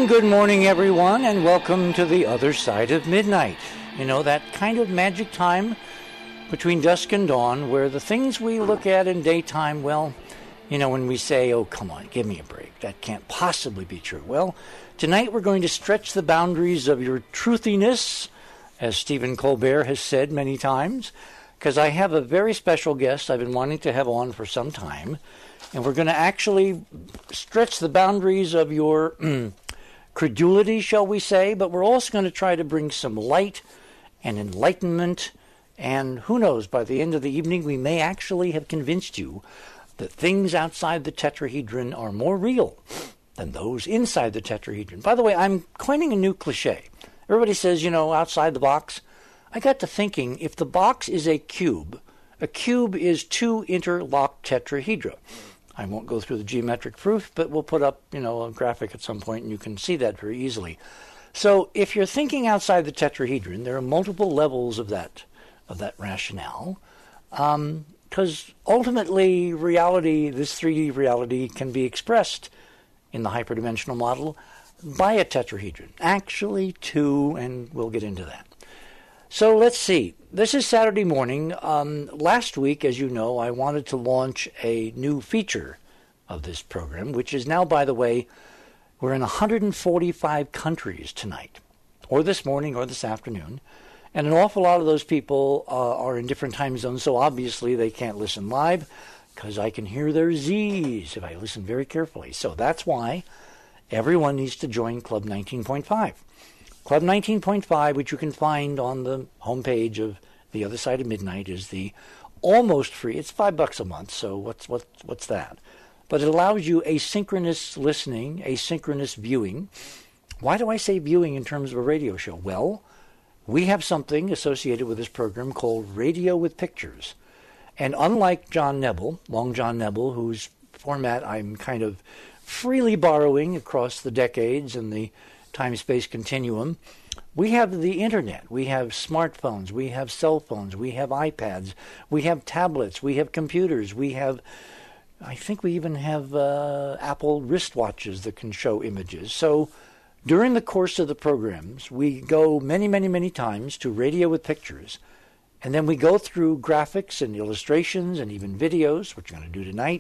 And good morning, everyone, and welcome to the other side of midnight. You know, that kind of magic time between dusk and dawn where the things we look at in daytime, well, you know, when we say, oh, come on, give me a break, that can't possibly be true. Well, tonight we're going to stretch the boundaries of your truthiness, as Stephen Colbert has said many times, because I have a very special guest I've been wanting to have on for some time, and we're going to actually stretch the boundaries of your credulity, shall we say, but we're also going to try to bring some light and enlightenment, and who knows, by the end of the evening we may actually have convinced you that things outside the tetrahedron are more real than those inside the tetrahedron. By the way, I'm coining a new cliche. Everybody says, you know, outside the box. I got to thinking, if the box is a cube is two interlocked tetrahedra. I won't go through the geometric proof, but we'll put up, you know, a graphic at some point and you can see that very easily. So if you're thinking outside the tetrahedron, there are multiple levels of that rationale. Because ultimately, reality, this 3D reality, can be expressed in the hyperdimensional model by a tetrahedron. Actually, two, and we'll get into that. So let's see. This is Saturday morning. Last week, as you know, I wanted to launch a new feature of this program, which is now, by the way, we're in 145 countries tonight, or this morning, or this afternoon. And an awful lot of those people are in different time zones, so obviously they can't listen live because I can hear their Z's if I listen very carefully. So that's why everyone needs to join Club 19.5. Club 19.5, which you can find on the homepage of The Other Side of Midnight, is the almost free. It's $5 a month, so what's that? But it allows you asynchronous listening, asynchronous viewing. Why do I say viewing in terms of a radio show? Well, we have something associated with this program called Radio with Pictures. And unlike John Nebel, Long John Nebel, whose format I'm kind of freely borrowing across the decades and the time-space continuum, we have the internet, we have smartphones, we have cell phones, we have iPads, we have tablets, we have computers, we have, I think we even have Apple wristwatches that can show images. So during the course of the programs, we go many, many, many times to Radio with Pictures, and then we go through graphics and illustrations and even videos, which we're going to do tonight,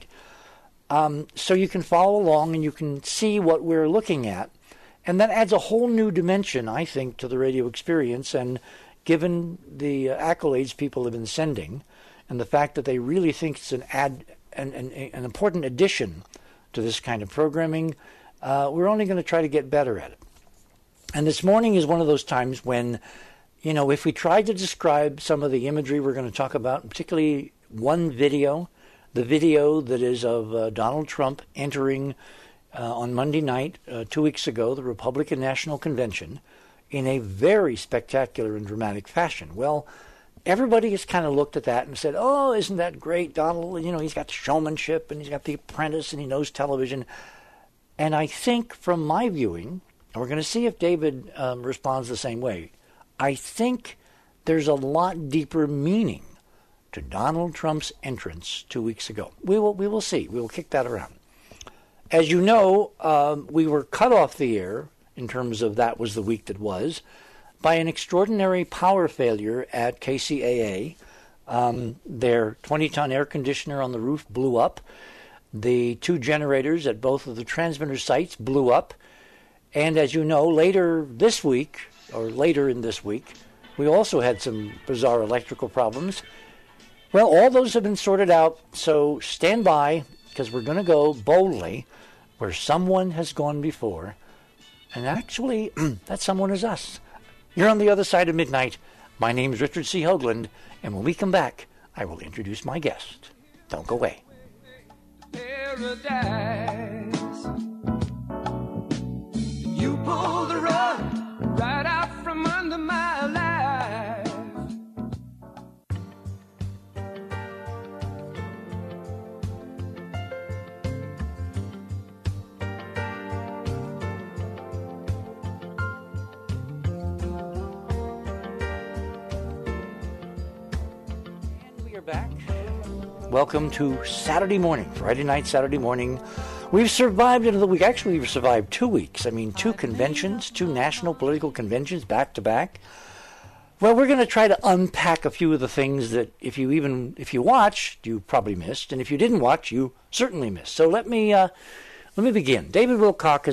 so you can follow along and you can see what we're looking at. And that adds a whole new dimension, I think, to the radio experience, and given the accolades people have been sending, and the fact that they really think it's an important addition to this kind of programming, we're only going to try to get better at it. And this morning is one of those times when, you know, if we tried to describe some of the imagery we're going to talk about, particularly one video, the video that is of Donald Trump entering on Monday night, 2 weeks ago, the Republican National Convention, in a very spectacular and dramatic fashion. Well, everybody has kind of looked at that and said, oh, isn't that great, Donald? You know, he's got showmanship, and he's got The Apprentice, and he knows television. And I think from my viewing, and we're going to see if David responds the same way, I think there's a lot deeper meaning to Donald Trump's entrance 2 weeks ago. We will see. We will kick that around. As you know, we were cut off the air, in terms of that was the week that was, by an extraordinary power failure at KCAA. Their 20-ton air conditioner on the roof blew up. The two generators at both of the transmitter sites blew up. And as you know, later in this week, we also had some bizarre electrical problems. Well, all those have been sorted out, so stand by, because we're going to go boldly where someone has gone before. And actually, that someone is us. You're on The Other Side of Midnight. My name is Richard C. Hoagland, and when we come back, I will introduce my guest. Don't go away. Paradise. You pull the rug right out from under my life. Back. Welcome to Saturday morning, Friday night, Saturday morning, We've survived another week. Actually, we've survived 2 weeks. I mean, 2 conventions, 2 national political conventions back to back. Well, we're going to try to unpack a few of the things that if you watched, you probably missed, and if you didn't watch, you certainly missed. So let me begin. David Wilcock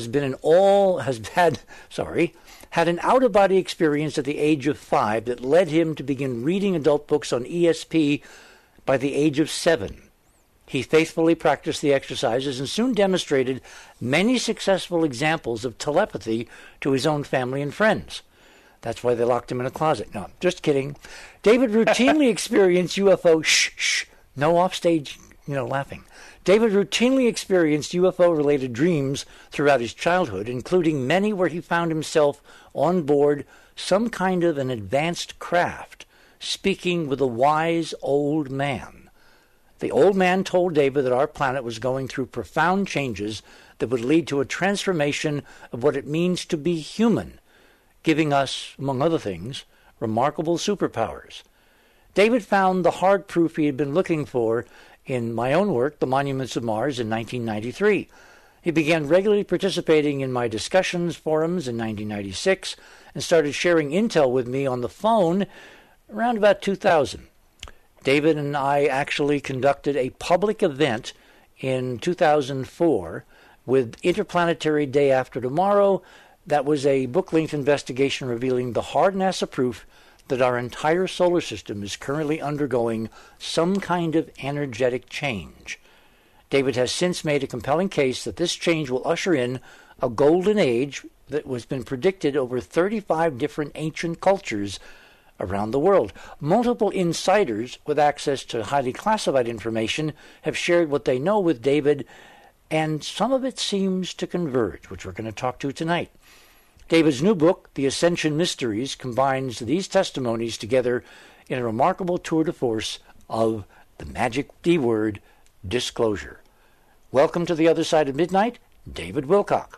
had an out-of-body experience at the age of 5 that led him to begin reading adult books on ESP by the age of 7. He faithfully practiced the exercises and soon demonstrated many successful examples of telepathy to his own family and friends. That's why they locked him in a closet. No, just kidding. David routinely experienced UFO no offstage, laughing. David routinely experienced UFO-related dreams throughout his childhood, including many where he found himself on board some kind of an advanced craft, speaking with a wise old man. The old man told David that our planet was going through profound changes that would lead to a transformation of what it means to be human, giving us, among other things, remarkable superpowers. David found the hard proof he had been looking for in my own work, The Monuments of Mars, in 1993. He began regularly participating in my discussions forums in 1996 and started sharing intel with me on the phone around about 2000. David and I actually conducted a public event in 2004 with Interplanetary Day After Tomorrow. That was a book-length investigation revealing the hard NASA proof that our entire solar system is currently undergoing some kind of energetic change. David has since made a compelling case that this change will usher in a golden age that has been predicted over 35 different ancient cultures around the world. Multiple insiders with access to highly classified information have shared what they know with David, and some of it seems to converge, which we're going to talk to tonight. David's new book, The Ascension Mysteries, combines these testimonies together in a remarkable tour de force of the magic D word, disclosure. Welcome to the Other Side of Midnight, David Wilcock.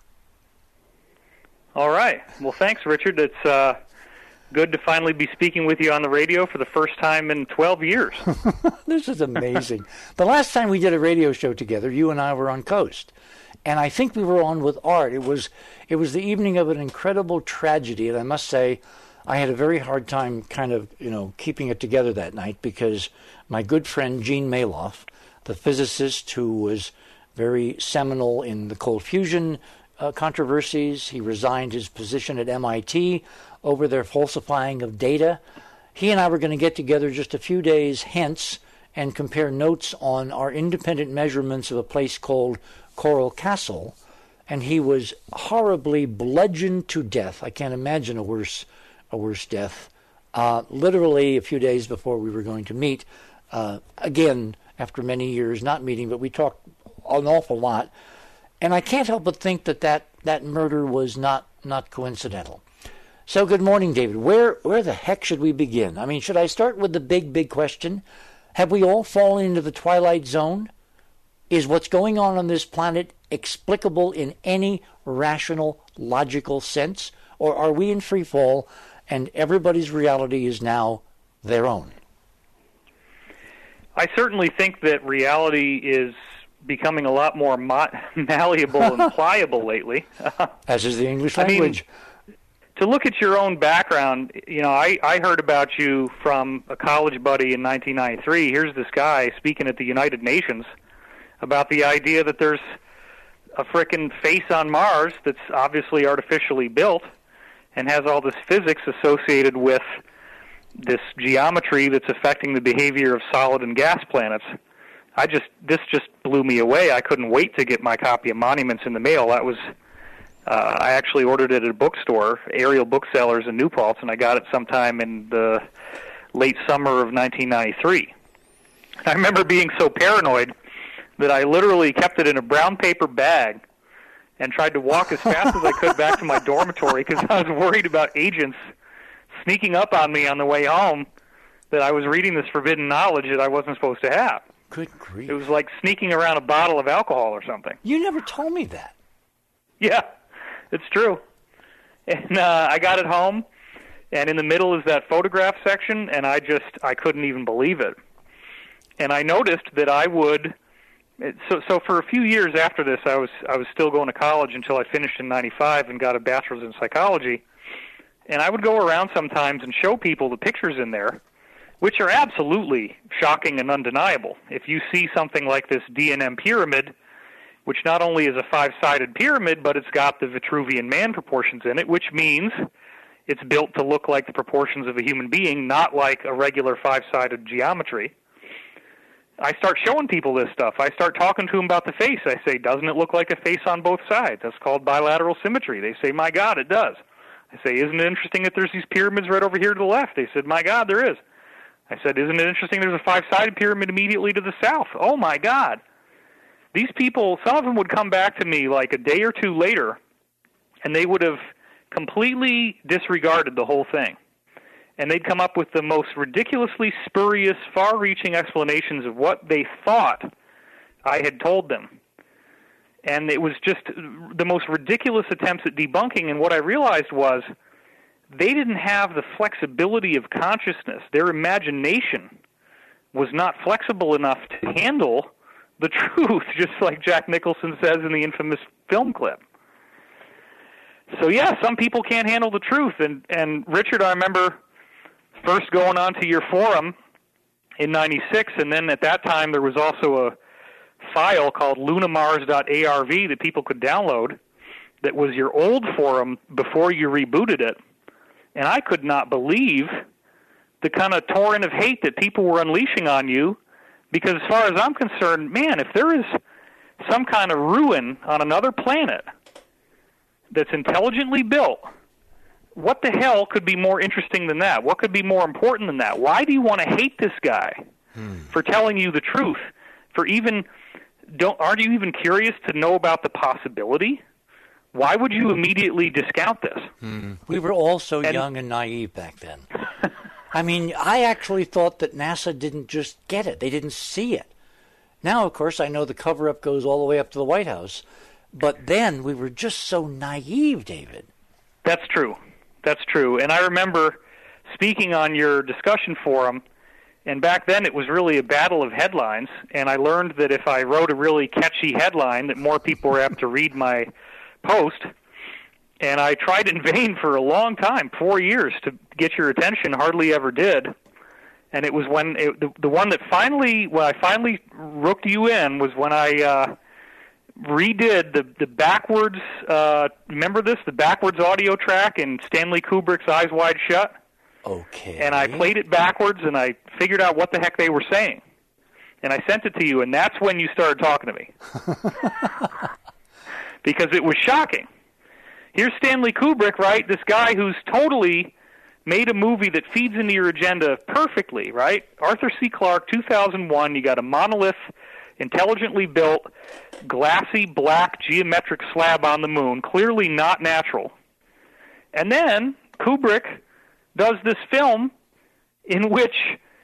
All right. Well, thanks, Richard. It's good to finally be speaking with you on the radio for the first time in 12 years. This is amazing. The last time we did a radio show together, you and I were on Coast. And I think we were on with Art. It was the evening of an incredible tragedy, and I must say I had a very hard time kind of, keeping it together that night because my good friend Gene Maloff, the physicist who was very seminal in the cold fusion controversies, he resigned his position at MIT over their falsifying of data. He and I were going to get together just a few days hence and compare notes on our independent measurements of a place called Coral Castle, and he was horribly bludgeoned to death. I can't imagine a worse death. Literally a few days before we were going to meet, again, after many years not meeting, but we talked an awful lot. And I can't help but think that murder was not coincidental. So good morning, David. Where the heck should we begin? I mean, should I start with the big question? Have we all fallen into the twilight zone? Is what's going on this planet explicable in any rational, logical sense? Or are we in free fall and everybody's reality is now their own? I certainly think that reality is becoming a lot more malleable and pliable lately. As is the English language. I mean, to look at your own background, I heard about you from a college buddy in 1993. Here's this guy speaking at the United Nations about the idea that there's a frickin' face on Mars that's obviously artificially built and has all this physics associated with this geometry that's affecting the behavior of solid and gas planets. This just blew me away. I couldn't wait to get my copy of Monuments in the mail. That was, I actually ordered it at a bookstore, Ariel Booksellers in New Paltz, and I got it sometime in the late summer of 1993. I remember being so paranoid that I literally kept it in a brown paper bag and tried to walk as fast as I could back to my dormitory because I was worried about agents sneaking up on me on the way home that I was reading this forbidden knowledge that I wasn't supposed to have. Good grief. It was like sneaking around a bottle of alcohol or something. You never told me that. Yeah, it's true. And I got it home, and in the middle is that photograph section, and I couldn't even believe it. And I noticed that I would So for a few years after this, I was still going to college until I finished in '95 and got a bachelor's in psychology. And I would go around sometimes and show people the pictures in there, which are absolutely shocking and undeniable. If you see something like this D&M pyramid, which not only is a 5-sided pyramid, but it's got the Vitruvian Man proportions in it, which means it's built to look like the proportions of a human being, not like a regular 5-sided geometry. I start showing people this stuff. I start talking to them about the face. I say, doesn't it look like a face on both sides? That's called bilateral symmetry. They say, my God, it does. I say, isn't it interesting that there's these pyramids right over here to the left? They said, my God, there is. I said, isn't it interesting there's a 5-sided pyramid immediately to the south? Oh, my God. These people, some of them would come back to me like a day or two later, and they would have completely disregarded the whole thing. And they'd come up with the most ridiculously spurious, far-reaching explanations of what they thought I had told them. And it was just the most ridiculous attempts at debunking, and what I realized was they didn't have the flexibility of consciousness. Their imagination was not flexible enough to handle the truth, just like Jack Nicholson says in the infamous film clip. So yeah, some people can't handle the truth. And Richard, I remember first going onto your forum in '96, and then at that time there was also a file called lunamars.arv that people could download that was your old forum before you rebooted it. And I could not believe the kind of torrent of hate that people were unleashing on you, because as far as I'm concerned, man, if there is some kind of ruin on another planet that's intelligently built, what the hell could be more interesting than that? What could be more important than that? Why do you want to hate this guy for telling you the truth? Aren't you even curious to know about the possibility? Why would you immediately discount this? We were all so young and naive back then. I mean, I actually thought that NASA didn't just get it. They didn't see it. Now, of course, I know the cover-up goes all the way up to the White House. But then we were just so naive, David. That's true. That's true. And I remember speaking on your discussion forum, and back then it was really a battle of headlines, and I learned that if I wrote a really catchy headline, that more people were apt to read my post. And I tried in vain for a long time, 4 years, to get your attention, hardly ever did. And it was when the one that when I finally rooked you in was when I redid the backwards, remember this, the backwards audio track in Stanley Kubrick's Eyes Wide Shut? Okay. And I played it backwards, and I figured out what the heck they were saying. And I sent it to you, and that's when you started talking to me. Because it was shocking. Here's Stanley Kubrick, right? This guy who's totally made a movie that feeds into your agenda perfectly, right? Arthur C. Clarke, 2001, you got a monolith, intelligently built, glassy black geometric slab on the moon, clearly not natural. And then Kubrick does this film in which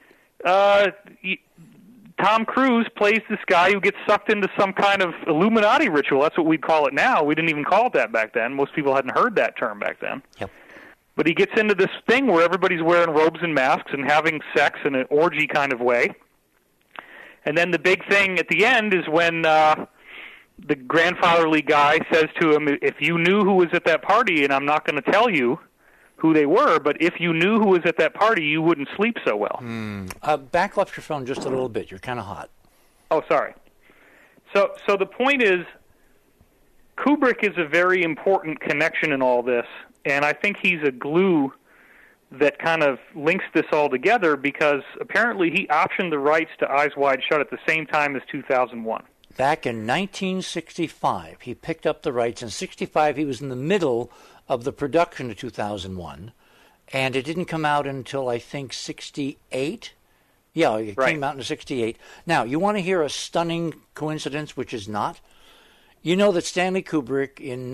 Tom Cruise plays this guy who gets sucked into some kind of Illuminati ritual. That's what we'd call it now. We didn't even call it that back then. Most people hadn't heard that term back then. Yep. But he gets into this thing where everybody's wearing robes and masks and having sex in an orgy kind of way. And then the big thing at the end is when the grandfatherly guy says to him, if you knew who was at that party, and I'm not going to tell you who they were, but if you knew who was at that party, you wouldn't sleep so well. Back up your phone just a little bit. You're kind of hot. Oh, sorry. So the point is, Kubrick is a very important connection in all this, and I think he's a glue that kind of links this all together, because apparently he optioned the rights to Eyes Wide Shut at the same time as 2001. Back in 1965, he picked up the rights. In 65, he was in the middle of the production of 2001, and it didn't come out until, I think, 68. Yeah, it came out in 68. Now, you want to hear a stunning coincidence, which is not? You know that Stanley Kubrick, in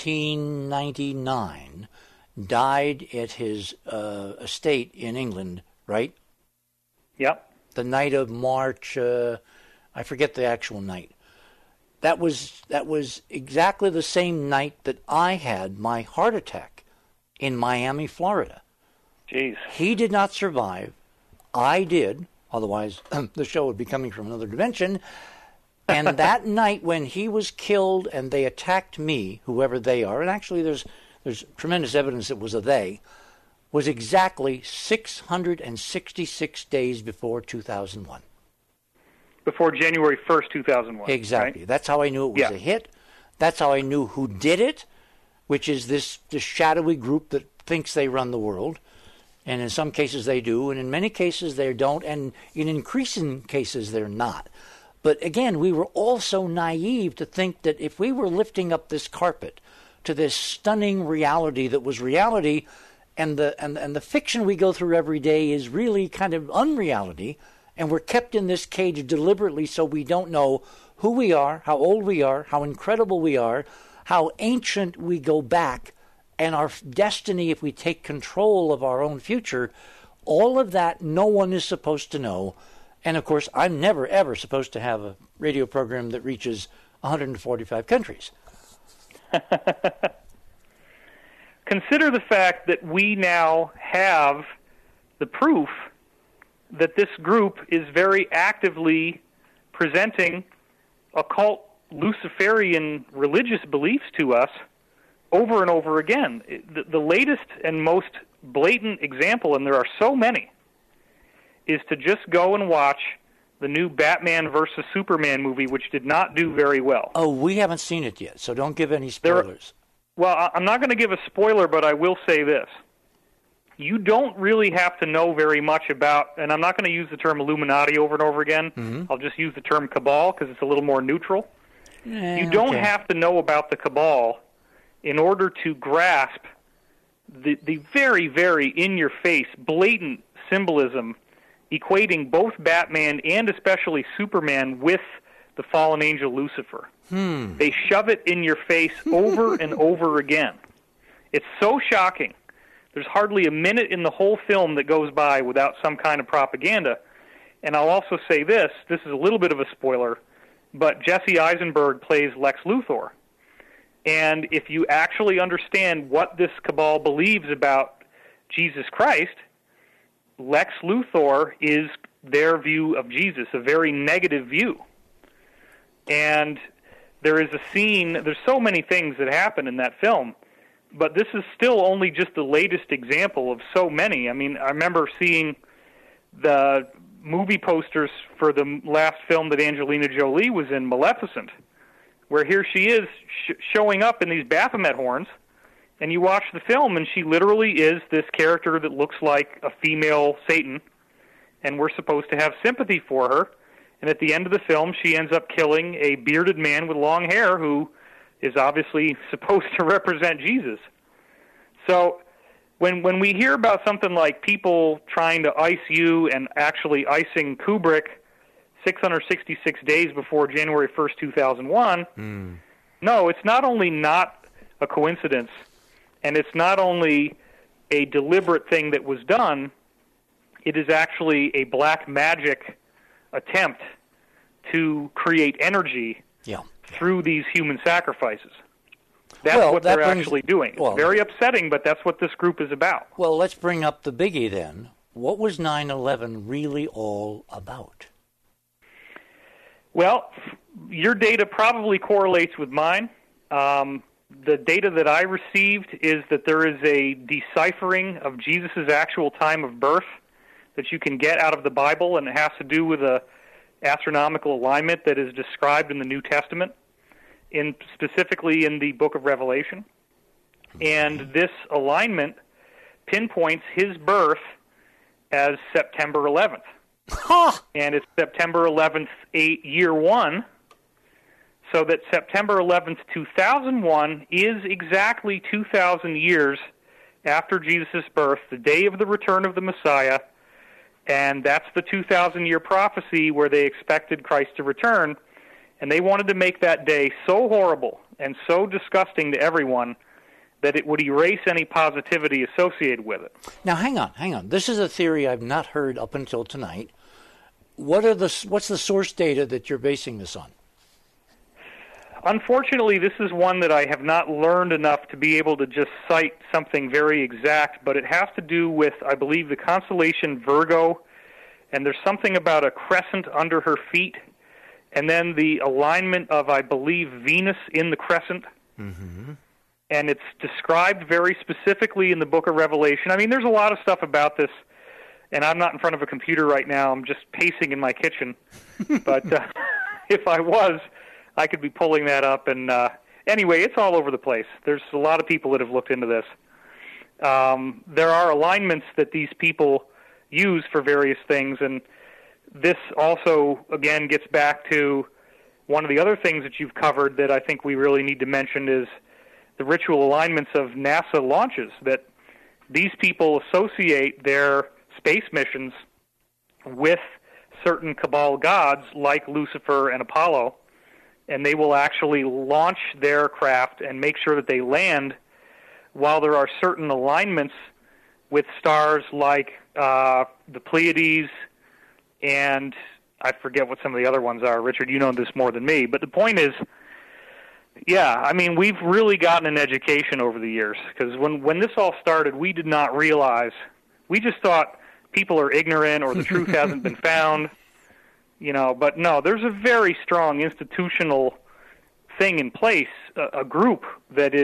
1999, died at his estate in England, right? Yep. The night of March, I forget the actual night. That was exactly the same night that I had my heart attack in Miami, Florida. Jeez. He did not survive. I did. Otherwise, the show would be coming from another dimension. And that night when he was killed and they attacked me, whoever they are, and actually there's tremendous evidence it was a they, was exactly 666 days before 2001. Before January 1st, 2001. Exactly. Right? That's how I knew it was a hit. That's how I knew who did it, which is this shadowy group that thinks they run the world. And in some cases they do, and in many cases they don't, and in increasing cases they're not. But again, we were all so naive to think that if we were lifting up this carpet to this stunning reality that was reality, and the fiction we go through every day is really kind of unreality, and we're kept in this cage deliberately so we don't know who we are, how old we are, how incredible we are, how ancient we go back, and our destiny if we take control of our own future. All of that no one is supposed to know. And of course, I'm never ever supposed to have a radio program that reaches 145 countries. Consider the fact that we now have the proof that this group is very actively presenting occult Luciferian religious beliefs to us over and over again. The latest and most blatant example, and there are so many, is to just go and watch the new Batman versus Superman movie, which did not do very well. Oh, we haven't seen it yet, so don't give any spoilers. Well, I'm not going to give a spoiler, but I will say this. You don't really have to know very much about, and I'm not going to use the term Illuminati over and over again. Mm-hmm. I'll just use the term Cabal because it's a little more neutral. You don't have to know about the Cabal in order to grasp the very, very in-your-face, blatant symbolism equating both Batman and especially Superman with the fallen angel Lucifer. They shove it in your face over and over again. It's so shocking. There's hardly a minute in the whole film that goes by without some kind of propaganda. And I'll also say this is a little bit of a spoiler, but Jesse Eisenberg plays Lex Luthor. And if you actually understand what this cabal believes about Jesus Christ, Lex Luthor is their view of Jesus, a very negative view. And there is a scene, there's so many things that happen in that film, but this is still only just the latest example of so many. I mean, I remember seeing the movie posters for the last film that Angelina Jolie was in, Maleficent, where here she is showing up in these Baphomet horns, and you watch the film, and she literally is this character that looks like a female Satan, and we're supposed to have sympathy for her. And at the end of the film, she ends up killing a bearded man with long hair who is obviously supposed to represent Jesus. So when we hear about something like people trying to ice you and actually icing Kubrick 666 days before January 1st, 2001, no, it's not only not a coincidence, and it's not only a deliberate thing that was done, it is actually a black magic attempt to create energy through these human sacrifices. That's what they're actually doing. It's very upsetting, but that's what this group is about. Well, let's bring up the biggie then. What was 9/11 really all about? Well, your data probably correlates with mine. The data that I received is that there is a deciphering of Jesus' actual time of birth that you can get out of the Bible, and it has to do with a astronomical alignment that is described in the New Testament, specifically in the book of Revelation. And this alignment pinpoints his birth as September 11th. And it's September 11th, year 1, so that September 11th, 2001 is exactly 2,000 years after Jesus' birth, the day of the return of the Messiah. And that's the 2,000-year prophecy where they expected Christ to return. And they wanted to make that day so horrible and so disgusting to everyone that it would erase any positivity associated with it. Now, hang on. This is a theory I've not heard up until tonight. What's the source data that you're basing this on? Unfortunately, this is one that I have not learned enough to be able to just cite something very exact, but it has to do with, I believe, the constellation Virgo, and there's something about a crescent under her feet, and then the alignment of, I believe, Venus in the crescent. Mm-hmm. And it's described very specifically in the book of Revelation. I mean, there's a lot of stuff about this, and I'm not in front of a computer right now. I'm just pacing in my kitchen. But if I was, I could be pulling that up. And anyway, it's all over the place. There's a lot of people that have looked into this. There are alignments that these people use for various things, and this also, again, gets back to one of the other things that you've covered that I think we really need to mention is the ritual alignments of NASA launches, that these people associate their space missions with certain Cabal gods like Lucifer and Apollo, and they will actually launch their craft and make sure that they land while there are certain alignments with stars like the Pleiades, and I forget what some of the other ones are. Richard, you know this more than me, but the point is, yeah, I mean, we've really gotten an education over the years, because when this all started, we did not realize, we just thought people are ignorant or the truth hasn't been found, but no, there's a very strong institutional thing in place, a group that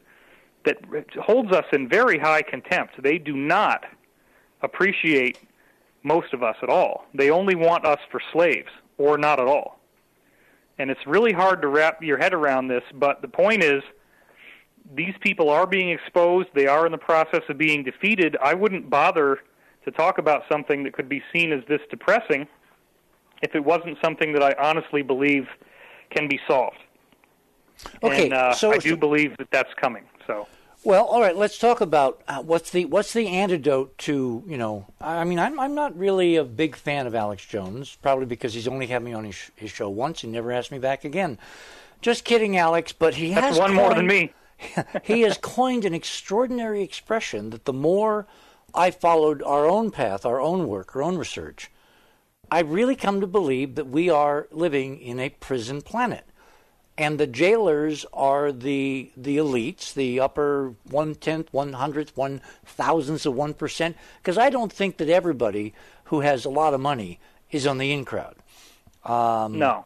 holds us in very high contempt. They do not appreciate most of us at all. They only want us for slaves, or not at all. And it's really hard to wrap your head around this, but the point is, these people are being exposed. They are in the process of being defeated. I wouldn't bother to talk about something that could be seen as this depressing if it wasn't something that I honestly believe can be solved. Okay, and I do believe that that's coming. So. Well, all right. Let's talk about what's the antidote to I mean, I'm not really a big fan of Alex Jones, probably because he's only had me on his show once and never asked me back again. Just kidding, Alex. But he has more than me. He has coined an extraordinary expression that the more I followed our own path, our own work, our own research, I really come to believe that we are living in a prison planet. And the jailers are the elites, the upper 1/10, 1/100th, 1,000th of 1%, because I don't think that everybody who has a lot of money is on the in crowd. No.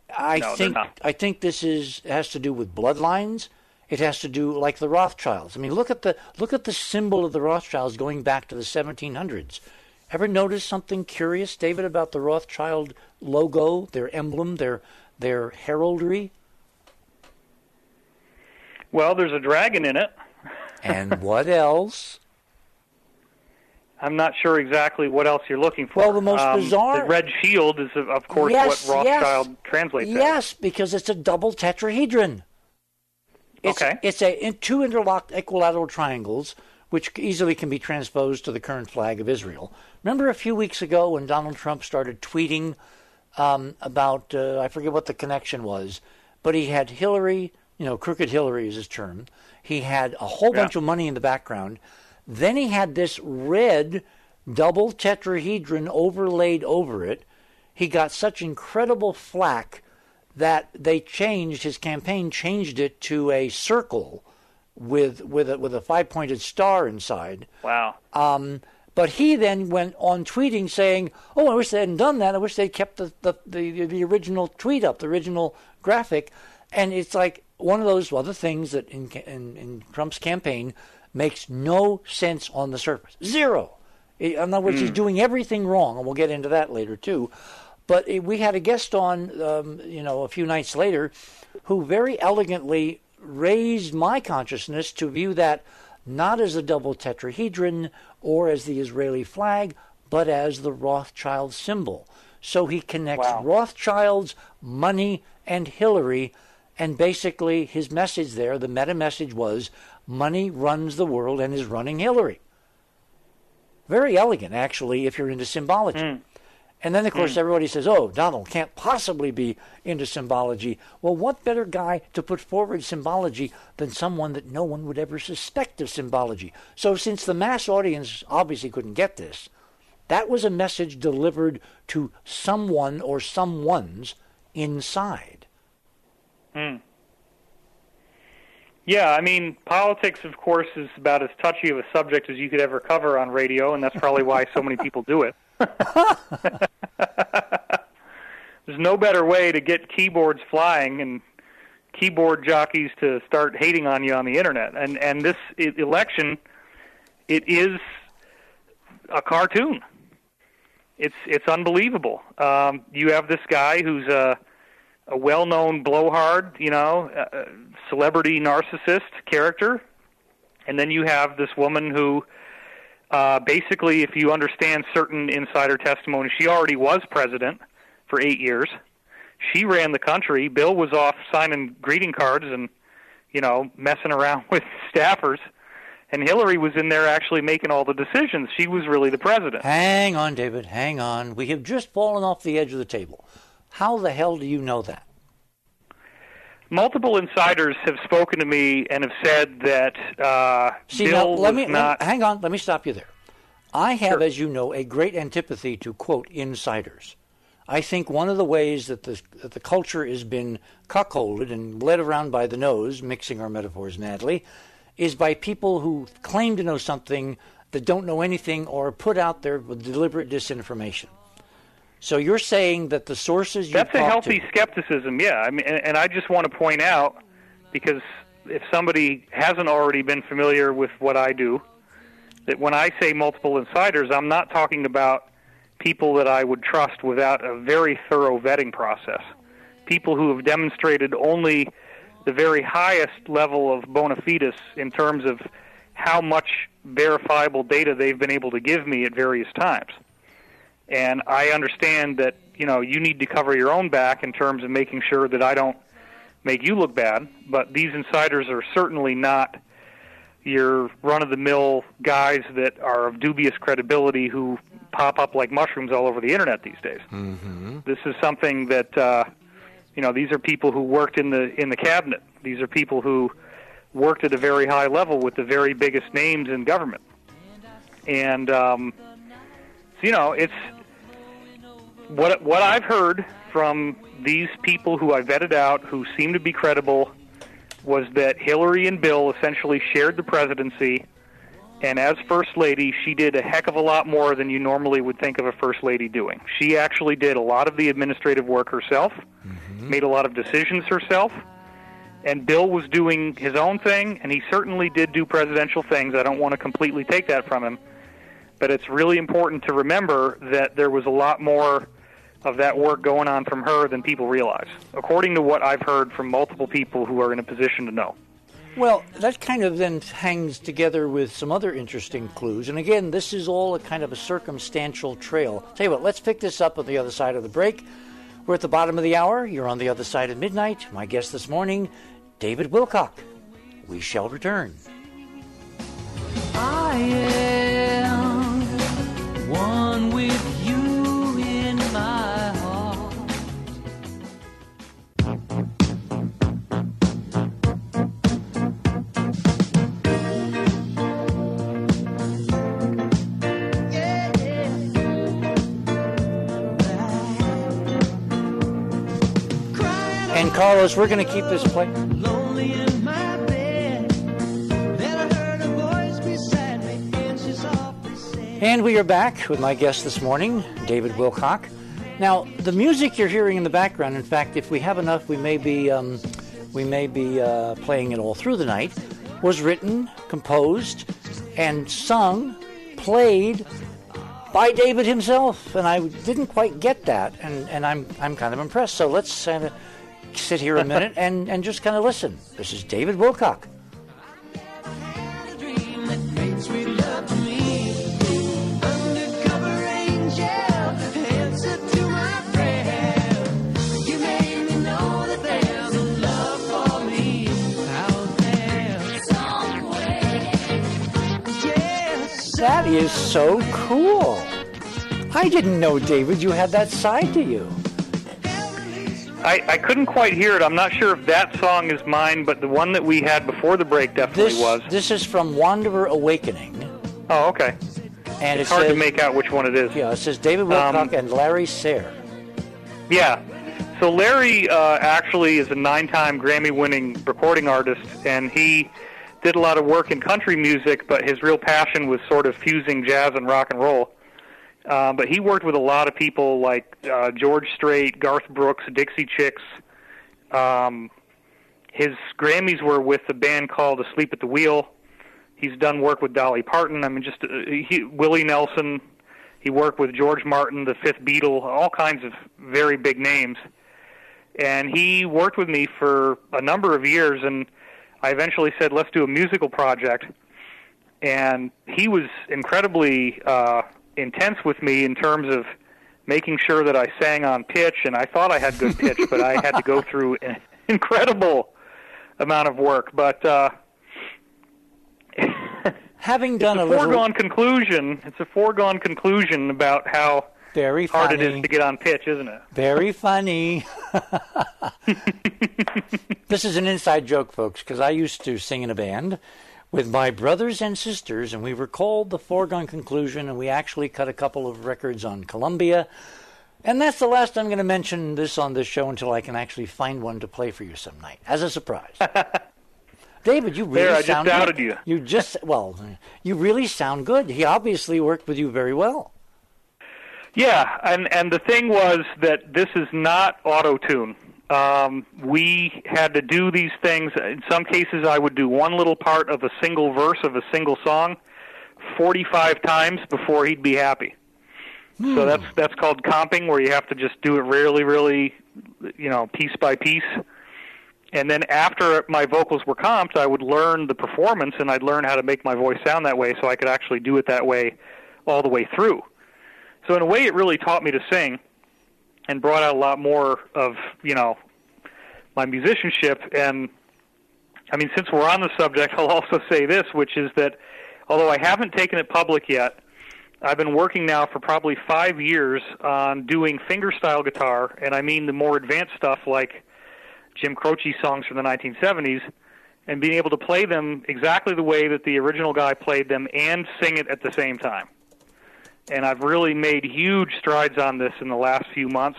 I think this has to do with bloodlines. It has to do like the Rothschilds. I mean, look at the symbol of the Rothschilds going back to the 1700s. Ever notice something curious, David, about the Rothschild logo, their emblem, their heraldry? Well, there's a dragon in it. And what else? I'm not sure exactly what else you're looking for. Well, the most bizarre... The red shield is, of course, what Rothschild translates as. Yes, because it's a double tetrahedron. It's two interlocked equilateral triangles, which easily can be transposed to the current flag of Israel. Remember a few weeks ago when Donald Trump started tweeting about, I forget what the connection was, but he had Hillary... Crooked Hillary is his term. He had a whole bunch of money in the background. Then he had this red double tetrahedron overlaid over it. He got such incredible flack that his campaign changed it to a circle with a 5-pointed star inside. Wow. But he then went on tweeting saying, "Oh, I wish they hadn't done that. I wish they'd kept the original tweet up, the original graphic." And it's like one of those other things that in Trump's campaign makes no sense on the surface. Zero. In other words, he's doing everything wrong, and we'll get into that later too. But we had a guest on, a few nights later, who very elegantly raised my consciousness to view that not as a double tetrahedron or as the Israeli flag, but as the Rothschild symbol. So he connects Rothschilds, money, and Hillary. And basically, his message there, the meta message was, money runs the world and is running Hillary. Very elegant, actually, if you're into symbology. And then, of course, everybody says, oh, Donald can't possibly be into symbology. Well, what better guy to put forward symbology than someone that no one would ever suspect of symbology? So since the mass audience obviously couldn't get this, that was a message delivered to someone or someone's inside. Yeah, I mean, politics, of course, is about as touchy of a subject as you could ever cover on radio, and that's probably why so many people do it. there's no better way to get keyboards flying and keyboard jockeys to start hating on you on the internet. And this election, it is a cartoon. It's unbelievable. You have this guy who's a well-known blowhard, celebrity narcissist character, and then you have this woman who, basically, if you understand certain insider testimony, she already was president for 8 years. She ran the country. Bill was off signing greeting cards and, messing around with staffers. And Hillary was in there actually making all the decisions. She was really the president. Hang on, David, hang on. We have just fallen off the edge of the table. How the hell do you know that? Multiple insiders have spoken to me and have said that Bill was not... Hang on, let me stop you there. I have, Sure. as you know, a great antipathy to, quote, insiders. I think one of the ways that the culture has been cuckolded and led around by the nose, mixing our metaphors madly, is by people who claim to know something that don't know anything or put out there with deliberate disinformation. So you're saying that the sources you That's a talk healthy to... skepticism, yeah. I mean, and I just want to point out, because if somebody hasn't already been familiar with what I do, that when I say multiple insiders, I'm not talking about people that I would trust without a very thorough vetting process. People who have demonstrated only the very highest level of bona fides in terms of how much verifiable data they've been able to give me at various times. And I understand that, you need to cover your own back in terms of making sure that I don't make you look bad, but these insiders are certainly not your run-of-the-mill guys that are of dubious credibility who pop up like mushrooms all over the internet these days. Mm-hmm. This is something that, these are people who worked in the cabinet. These are people who worked at a very high level with the very biggest names in government. And, it's what I've heard from these people who I vetted out who seem to be credible was that Hillary and Bill essentially shared the presidency, and as First Lady, she did a heck of a lot more than you normally would think of a First Lady doing. She actually did a lot of the administrative work herself, made a lot of decisions herself, and Bill was doing his own thing, and he certainly did do presidential things. I don't want to completely take that from him, but it's really important to remember that there was a lot more of that work going on from her than people realize, according to what I've heard from multiple people who are in a position to know. Well, that kind of then hangs together with some other interesting clues. And again, this is all a kind of a circumstantial trail. Tell you what, let's pick this up on the other side of the break. We're at the bottom of the hour. You're on the other side of midnight. My guest this morning, David Wilcock. We shall return. I am one with you in my heart. And Carlos, we're going to keep this play. Lonely in my bed. Then I heard a voice beside me, and she softly said, And we are back with my guest this morning, David Wilcock. Now, the music you're hearing in the background, in fact, if we have enough, we may be playing it all through the night, was written, composed, and sung, played by David himself. And I didn't quite get that, and I'm kind of impressed. So let's sit here a minute and just kind of listen. This is David Wilcock. had a dream that made sweet love to me. Undercover angel, answer to my prayer. You made me know that there's a love for me out there somewhere. Yes, That is so cool. I didn't know, David, you had that side to you. I couldn't quite hear it. I'm not sure if that song is mine, but the one that we had before the break definitely was. This is from Wanderer Awakening. Oh, okay. And It's it hard says, to make out which one it is. Yeah, it says David Wilcock and Larry Sayre. Yeah. So Larry actually is a 9-time Grammy-winning recording artist, and he did a lot of work in country music, but his real passion was sort of fusing jazz and rock and roll. But he worked with a lot of people like George Strait, Garth Brooks, Dixie Chicks. His Grammys were with the band called Asleep at the Wheel. He's done work with Dolly Parton. I mean, Willie Nelson. He worked with George Martin, the fifth Beatle, all kinds of very big names. And he worked with me for a number of years, and I eventually said, let's do a musical project. And he was incredibly intense with me in terms of making sure that I sang on pitch, and I thought I had good pitch, but I had to go through an incredible amount of work. But having done it's a foregone conclusion. It's a foregone conclusion about how very hard funny. it is to get on pitch, isn't it? Very funny. This is an inside joke, folks, because I used to sing in a band with my brothers and sisters, and we were called The Foregone Conclusion, and we actually cut a couple of records on Columbia. And that's the last I'm going to mention this on this show until I can actually find one to play for you some night, as a surprise. David, you really I sound just doubted good. you. You really sound good. He obviously worked with you very well. Yeah, and the thing was that this is not auto-tune. We had to do these things. In some cases, I would do one little part of a single verse of a single song 45 times before he'd be happy. So that's called comping, where you have to just do it really, piece by piece. And then after my vocals were comped, I would learn the performance, and I'd learn how to make my voice sound that way so I could actually do it that way all the way through. So in a way, it really taught me to sing and brought out a lot more of, my musicianship. And, I mean, since we're on the subject, I'll also say this, which is that although I haven't taken it public yet, I've been working now for probably 5 years on doing fingerstyle guitar, and I mean the more advanced stuff like Jim Croce songs from the 1970s, and being able to play them exactly the way that the original guy played them and sing it at the same time. And I've really made huge strides on this in the last few months.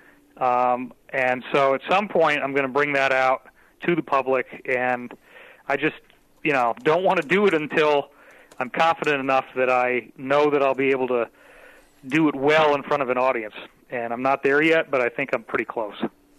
And so at some point I'm going to bring that out to the public, and I just, don't want to do it until I'm confident enough that I know that I'll be able to do it well in front of an audience. And I'm not there yet, but I think I'm pretty close.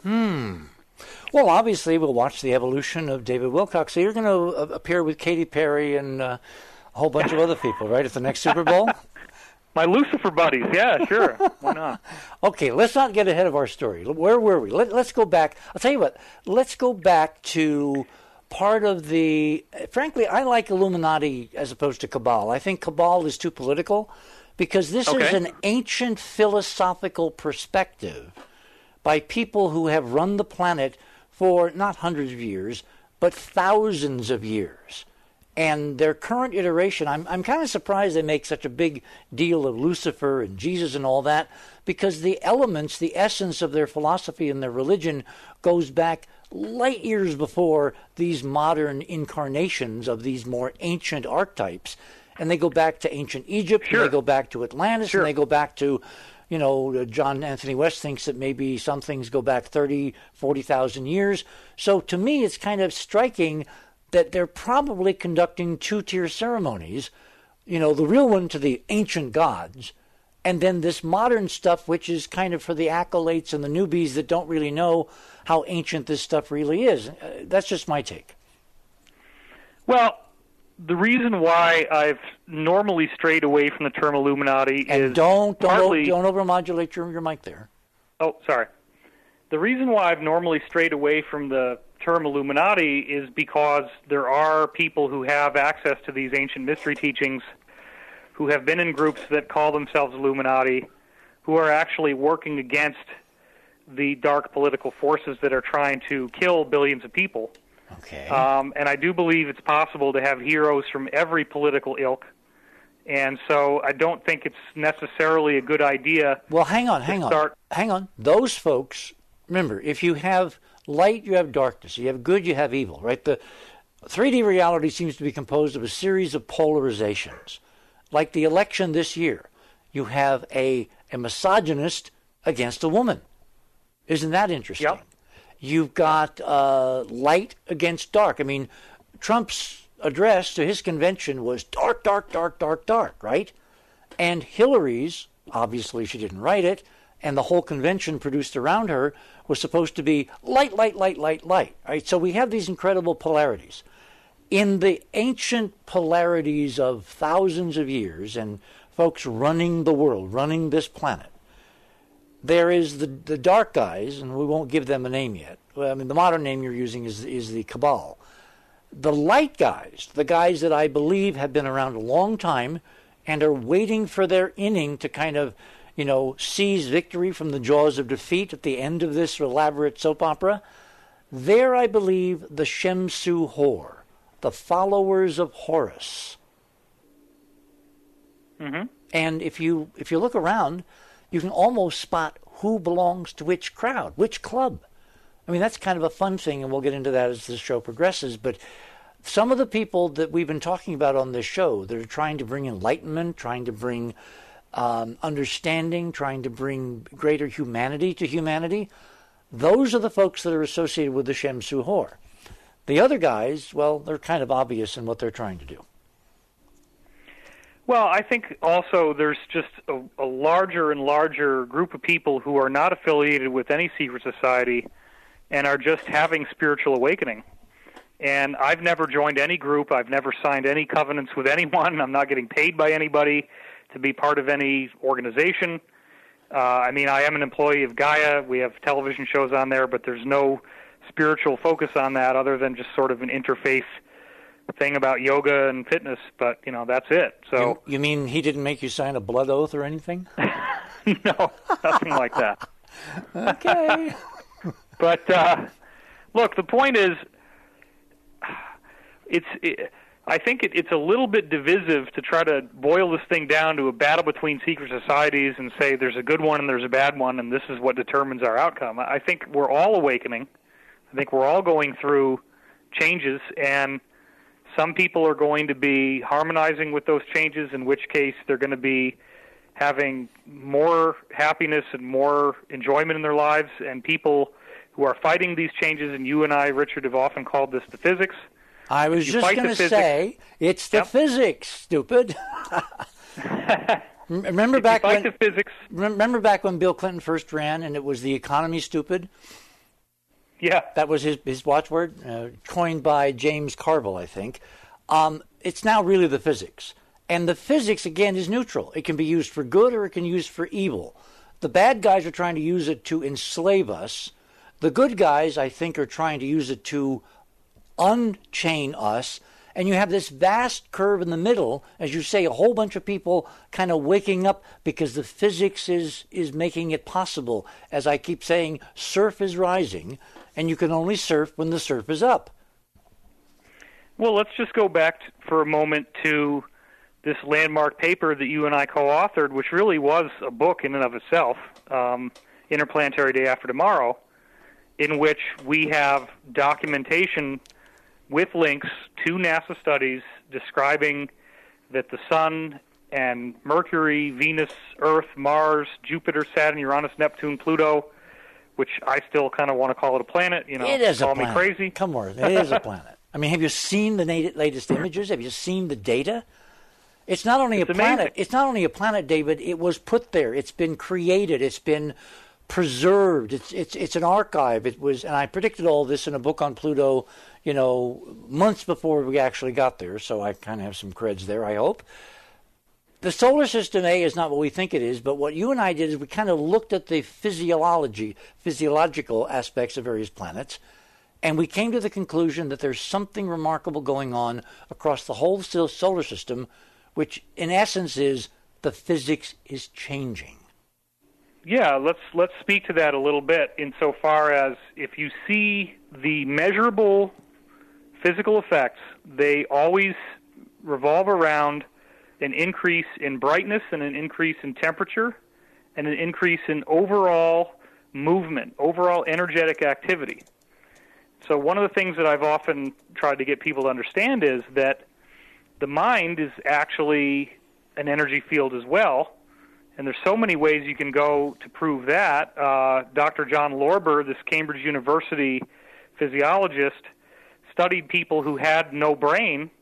Well, obviously, we'll watch the evolution of David Wilcox. So you're going to appear with Katy Perry and a whole bunch of other people, right, at the next Super Bowl? My Lucifer buddies, yeah, sure. Why not? Okay, let's not get ahead of our story. Where were we? Let's go back. I'll tell you what. Let's go back to part of the... Frankly, I like Illuminati as opposed to Cabal. I think Cabal is too political because this is an ancient philosophical perspective by people who have run the planet for not hundreds of years, but thousands of years. And their current iteration, I'm kind of surprised they make such a big deal of Lucifer and Jesus and all that, because the elements, the essence of their philosophy and their religion goes back light years before these modern incarnations of these more ancient archetypes. And they go back to ancient Egypt, and they go back to Atlantis, and they go back to, John Anthony West thinks that maybe some things go back 30, 40,000 years. So to me, it's kind of striking that they're probably conducting two-tier ceremonies, the real one to the ancient gods, and then this modern stuff, which is kind of for the acolytes and the newbies that don't really know how ancient this stuff really is. That's just my take. Well, the reason why I've normally strayed away from the term Illuminati is don't partly... Don't overmodulate your mic there. Oh, sorry. The reason why I've normally strayed away from the term Illuminati is because there are people who have access to these ancient mystery teachings, who have been in groups that call themselves Illuminati, who are actually working against the dark political forces that are trying to kill billions of people. Okay. And I do believe it's possible to have heroes from every political ilk. And so I don't think it's necessarily a good idea. Well, hang on. Those folks, remember, if you have light, you have darkness. You have good, you have evil, right? The 3D reality seems to be composed of a series of polarizations. Like the election this year, you have a misogynist against a woman. Isn't that interesting? Yep. You've got light against dark. I mean, Trump's address to his convention was dark, dark, dark, dark, dark, right? And Hillary's Obviously, she didn't write it, and the whole convention produced around her was supposed to be light, light, light, light, light. Right? So we have these incredible polarities. In the ancient polarities of thousands of years and folks running the world, running this planet, there is the dark guys, and we won't give them a name yet. Well, I mean, the modern name you're using is the Cabal. The light guys, the guys that I believe have been around a long time and are waiting for their inning to kind of, seize victory from the jaws of defeat at the end of this elaborate soap opera, they're, I believe, the Shemsu Hor, the followers of Horus. Mm-hmm. And if you look around, you can almost spot who belongs to which crowd, which club. I mean, that's kind of a fun thing, and we'll get into that as the show progresses. But some of the people that we've been talking about on this show that are trying to bring enlightenment, trying to bring understanding, trying to bring greater humanity to humanity, those are the folks that are associated with the Shemsu Hor. The other guys, well, they're kind of obvious in what they're trying to do. Well, I think also there's just a larger and larger group of people who are not affiliated with any secret society and are just having spiritual awakening. And I've never joined any group. I've never signed any covenants with anyone. I'm not getting paid by anybody to be part of any organization. I am an employee of Gaia. We have television shows on there, but there's no spiritual focus on that other than just sort of an interfaith thing about yoga and fitness, but, that's it. So You mean he didn't make you sign a blood oath or anything? No, nothing like that. Okay. But, look, the point is, I think it's a little bit divisive to try to boil this thing down to a battle between secret societies and say there's a good one and there's a bad one, and this is what determines our outcome. I think we're all awakening. I think we're all going through changes, and some people are going to be harmonizing with those changes, in which case they're going to be having more happiness and more enjoyment in their lives, and people who are fighting these changes, and you and I, Richard, have often called this the physics. I was just going to say, it's the physics, stupid. Remember back when Bill Clinton first ran and it was the economy, stupid? Yeah. That was his watchword, coined by James Carville, I think. It's now really the physics. And the physics, again, is neutral. It can be used for good or it can be used for evil. The bad guys are trying to use it to enslave us. The good guys, I think, are trying to use it to unchain us. And you have this vast curve in the middle, as you say, a whole bunch of people kind of waking up because the physics is making it possible. As I keep saying, surf is rising, and you can only surf when the surf is up. Well, let's just go back for a moment to this landmark paper that you and I co-authored, which really was a book in and of itself, Interplanetary Day After Tomorrow, in which we have documentation with links to NASA studies describing that the Sun and Mercury, Venus, Earth, Mars, Jupiter, Saturn, Uranus, Neptune, Pluto, which I still kind of want to call it a planet, it is call a planet. Me crazy. Come on, it is a planet. I mean, have you seen the latest images? Have you seen the data? It's not only a planet. Amazing. It's not only a planet, David. It was put there. It's been created. It's been preserved. It's an archive. It was, and I predicted all this in a book on Pluto, months before we actually got there. So I kind of have some creds there, I hope. The solar system A is not what we think it is, but what you and I did is we kind of looked at the physiological aspects of various planets, and we came to the conclusion that there's something remarkable going on across the whole solar system, which in essence is the physics is changing. Yeah, let's speak to that a little bit insofar as if you see the measurable physical effects, they always revolve around an increase in brightness and an increase in temperature and an increase in overall movement, overall energetic activity. So one of the things that I've often tried to get people to understand is that the mind is actually an energy field as well, and there's so many ways you can go to prove that. Dr. John Lorber, this Cambridge University physiologist, studied people who had no brain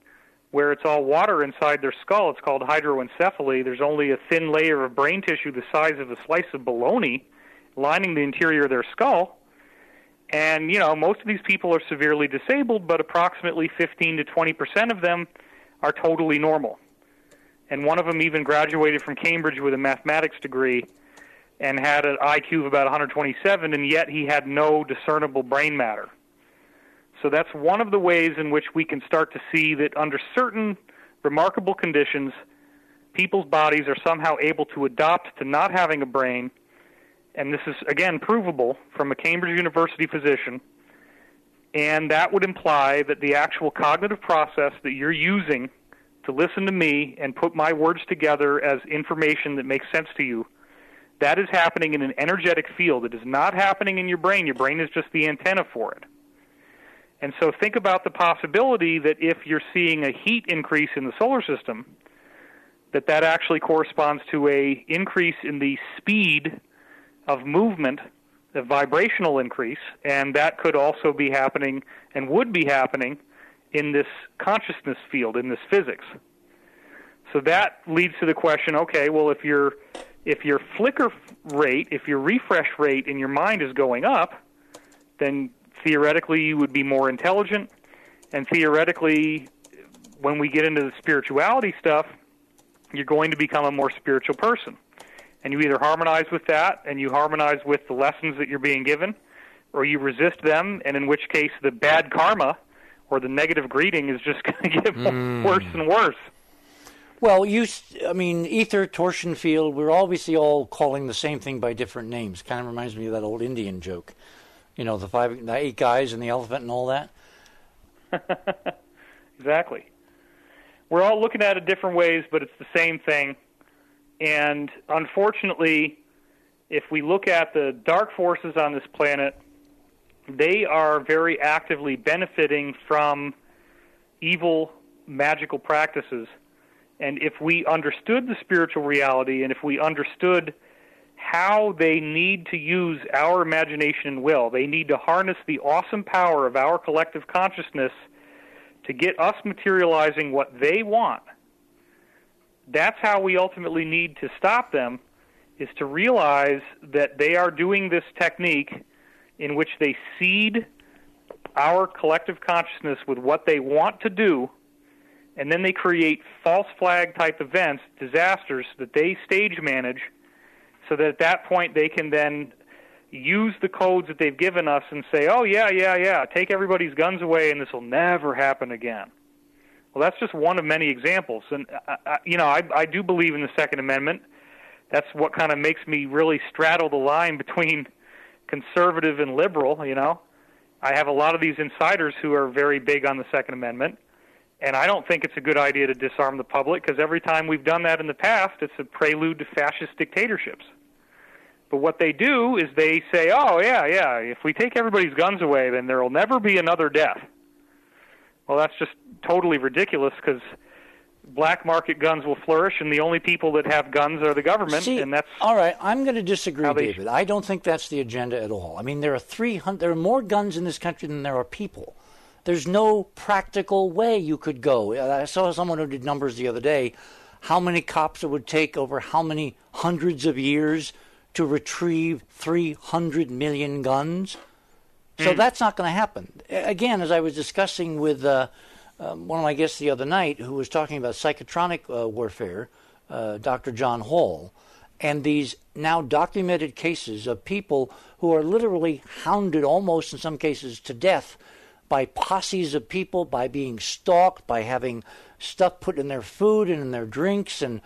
where it's all water inside their skull. It's called hydroencephaly. There's only a thin layer of brain tissue the size of a slice of bologna lining the interior of their skull. And, most of these people are severely disabled, but approximately 15 to 20% of them are totally normal. And one of them even graduated from Cambridge with a mathematics degree and had an IQ of about 127, and yet he had no discernible brain matter. So that's one of the ways in which we can start to see that under certain remarkable conditions, people's bodies are somehow able to adapt to not having a brain. And this is, again, provable from a Cambridge University physician. And that would imply that the actual cognitive process that you're using to listen to me and put my words together as information that makes sense to you, that is happening in an energetic field. It is not happening in your brain. Your brain is just the antenna for it. And so think about the possibility that if you're seeing a heat increase in the solar system, that actually corresponds to a increase in the speed of movement, a vibrational increase, and that could also be happening and would be happening in this consciousness field, in this physics. So that leads to the question, okay, well, if your flicker rate, if your refresh rate in your mind is going up, then theoretically you would be more intelligent, and theoretically, when we get into the spirituality stuff, you're going to become a more spiritual person. And you either harmonize with that, and you harmonize with the lessons that you're being given, or you resist them, and in which case the bad karma or the negative greeting is just going to get worse and worse. Well, ether, torsion field, we're obviously all calling the same thing by different names. Kind of reminds me of that old Indian joke. The 8 guys and the elephant and all that. Exactly. We're all looking at it different ways, but it's the same thing. And unfortunately, if we look at the dark forces on this planet, they are very actively benefiting from evil magical practices. And if we understood the spiritual reality, and if we understood how they need to use our imagination and will, they need to harness the awesome power of our collective consciousness to get us materializing what they want. That's how we ultimately need to stop them, is to realize that they are doing this technique in which they seed our collective consciousness with what they want to do, and then they create false flag type events, disasters that they stage manage, so that at that point they can then use the codes that they've given us and say, oh, yeah, take everybody's guns away and this will never happen again. Well, that's just one of many examples. And, I do believe in the Second Amendment. That's what kind of makes me really straddle the line between conservative and liberal, I have a lot of these insiders who are very big on the Second Amendment, and I don't think it's a good idea to disarm the public, because every time we've done that in the past, it's a prelude to fascist dictatorships. But what they do is they say, oh, yeah, if we take everybody's guns away, then there will never be another death. Well, that's just totally ridiculous, because black market guns will flourish, and the only people that have guns are the government. See, and that's all right. I'm going to disagree, David. I don't think that's the agenda at all. I mean, there are more guns in this country than there are people. There's no practical way you could go. I saw someone who did numbers the other day, how many cops it would take over how many hundreds of years to retrieve 300 million guns. So that's not going to happen. Again, as I was discussing with one of my guests the other night who was talking about psychotronic warfare, Dr. John Hall, and these now documented cases of people who are literally hounded almost in some cases to death by posses of people, by being stalked, by having stuff put in their food and in their drinks, and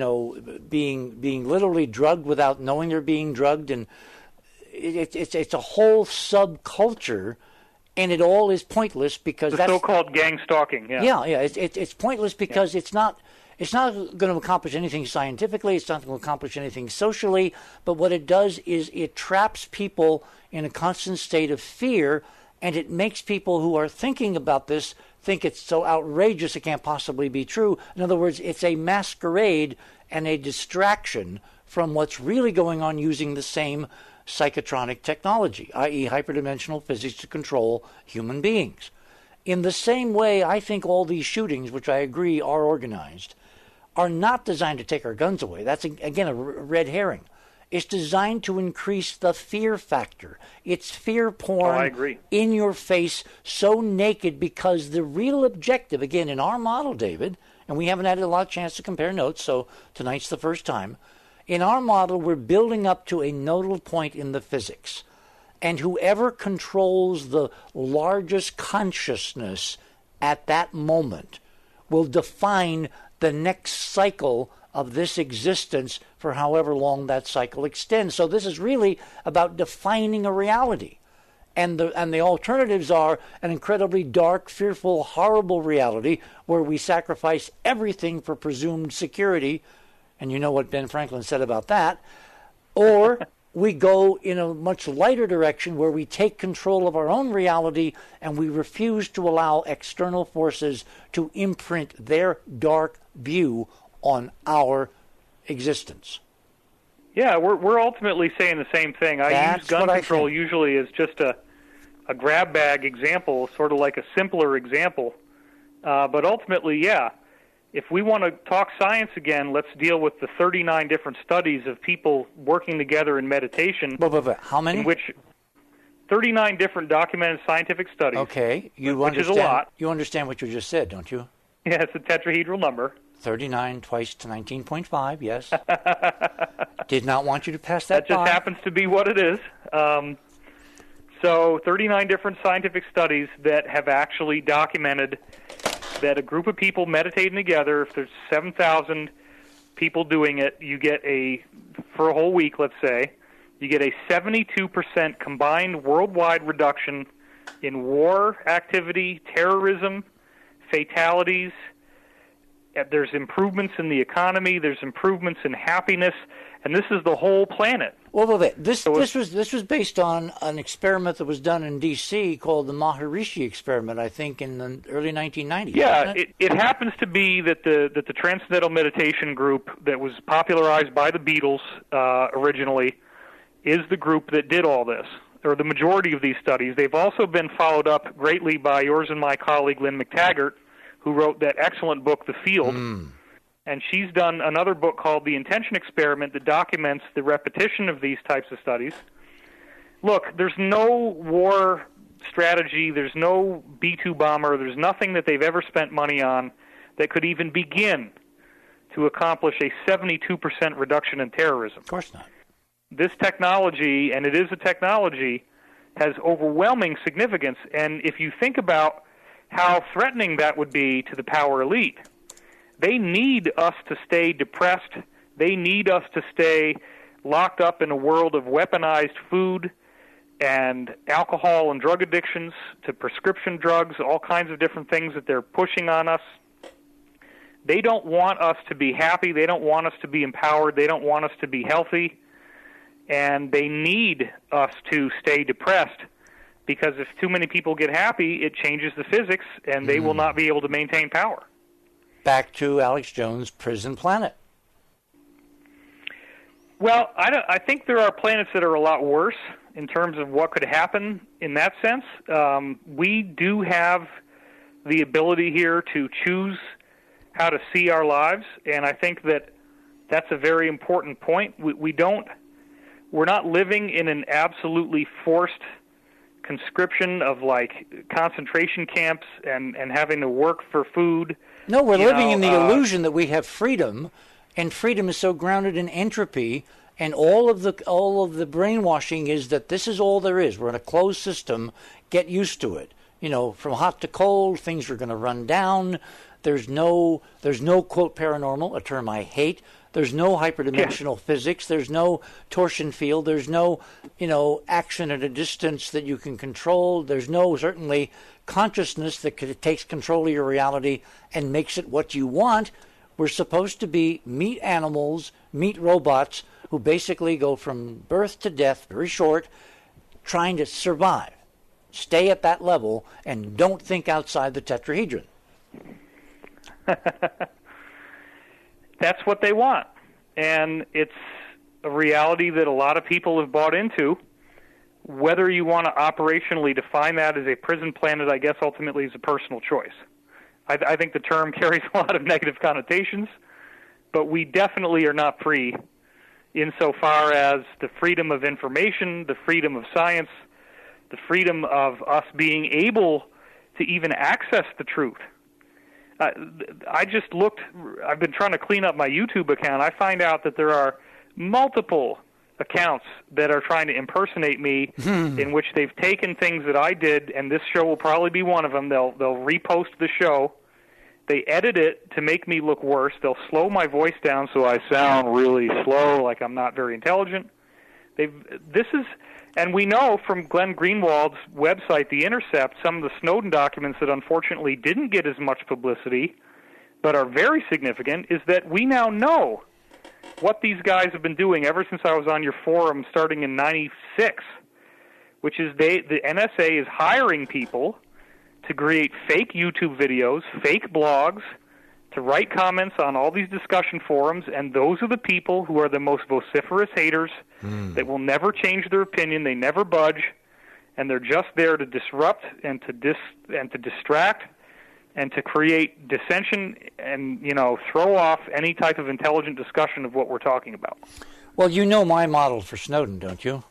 being literally drugged without knowing they're being drugged, and it's a whole subculture, and it all is pointless because the so-called gang stalking. Yeah. It's pointless because it's not going to accomplish anything scientifically. It's not going to accomplish anything socially. But what it does is it traps people in a constant state of fear, and it makes people who are thinking about this think it's so outrageous it can't possibly be true. In other words, it's a masquerade and a distraction from what's really going on using the same psychotronic technology, i.e. hyperdimensional physics to control human beings. In the same way, I think all these shootings, which I agree are organized, are not designed to take our guns away. That's, again, a red herring. It's designed to increase the fear factor. It's fear porn I agree. in your face, so naked, because the real objective, again, in our model, David, and we haven't had a lot of chance to compare notes, so tonight's the first time. In our model, we're building up to a nodal point in the physics. And whoever controls the largest consciousness at that moment will define the next cycle of this existence for however long that cycle extends. So this is really about defining a reality. And the alternatives are an incredibly dark, fearful, horrible reality where we sacrifice everything for presumed security. And you know what Ben Franklin said about that. Or we go in a much lighter direction where we take control of our own reality and we refuse to allow external forces to imprint their dark view on our existence. Yeah, we're ultimately saying the same thing. I use gun control usually as just a grab bag example, sort of like a simpler example. But ultimately, yeah, if we want to talk science again, let's deal with the 39 different studies of people working together in meditation. But how many? In which 39 different documented scientific studies. Okay, which is a lot. You understand what you just said, don't you? Yeah, it's a tetrahedral number. 39 twice to 19.5, yes. Did not want you to pass that by. That just happens to be what it is. So 39 different scientific studies that have actually documented that a group of people meditating together, if there's 7,000 people doing it, you get for a whole week, let's say, you get a 72% combined worldwide reduction in war activity, terrorism, fatalities. There's improvements in the economy. There's improvements in happiness, and this is the whole planet. Well, this was based on an experiment that was done in D.C. called the Maharishi experiment, I think, in the early 1990s. Yeah, it happens to be that the Transcendental Meditation group that was popularized by the Beatles originally is the group that did all this, or the majority of these studies. They've also been followed up greatly by yours and my colleague Lynn McTaggart, who wrote that excellent book, The Field. And she's done another book called The Intention Experiment that documents the repetition of these types of studies. Look, there's no war strategy, there's no B-2 bomber, there's nothing that they've ever spent money on that could even begin to accomplish a 72% reduction in terrorism. Of course not. This technology, and it is a technology, has overwhelming significance. And if you think about how threatening that would be to the power elite, they need us to stay depressed. They need us to stay locked up in a world of weaponized food and alcohol and drug addictions to prescription drugs, all kinds of different things that they're pushing on us. They don't want us to be happy. They don't want us to be empowered. They don't want us to be healthy. And they need us to stay depressed, because if too many people get happy, it changes the physics, and they will not be able to maintain power. Back to Alex Jones' Prison Planet. Well, I think there are planets that are a lot worse in terms of what could happen in that sense. We do have the ability here to choose how to see our lives, and I think that that's a very important point. We're not living in an absolutely forced conscription of like concentration camps and having to work for food. No, we're living in the illusion that we have freedom, and freedom is so grounded in entropy, and all of the brainwashing is that this is all there is. We're in a closed system. Get used to it. From hot to cold, things are going to run down. There's no quote paranormal, a term I hate. There's no hyperdimensional physics. There's no torsion field. There's no, action at a distance that you can control. There's no, certainly, consciousness that takes control of your reality and makes it what you want. We're supposed to be meat animals, meat robots, who basically go from birth to death, very short, trying to survive. Stay at that level and don't think outside the tetrahedron. That's what they want. And it's a reality that a lot of people have bought into. Whether you want to operationally define that as a prison planet, I guess ultimately is a personal choice. I think the term carries a lot of negative connotations, but we definitely are not free insofar as the freedom of information, the freedom of science, the freedom of us being able to even access the truth. I just looked, I've been trying to clean up my YouTube account. I find out that there are multiple accounts that are trying to impersonate me in which they've taken things that I did, and this show will probably be one of them. They'll repost the show. They edit it to make me look worse. They'll slow my voice down so I sound really slow, like I'm not very intelligent. And we know from Glenn Greenwald's website, The Intercept, some of the Snowden documents that unfortunately didn't get as much publicity but are very significant, is that we now know what these guys have been doing ever since I was on your forum starting in '96, which is the NSA is hiring people to create fake YouTube videos, fake blogs, to write comments on all these discussion forums, and those are the people who are the most vociferous haters that will never change their opinion. They never budge, and they're just there to disrupt and to distract and to create dissension and, throw off any type of intelligent discussion of what we're talking about. Well, you know my model for Snowden, don't you?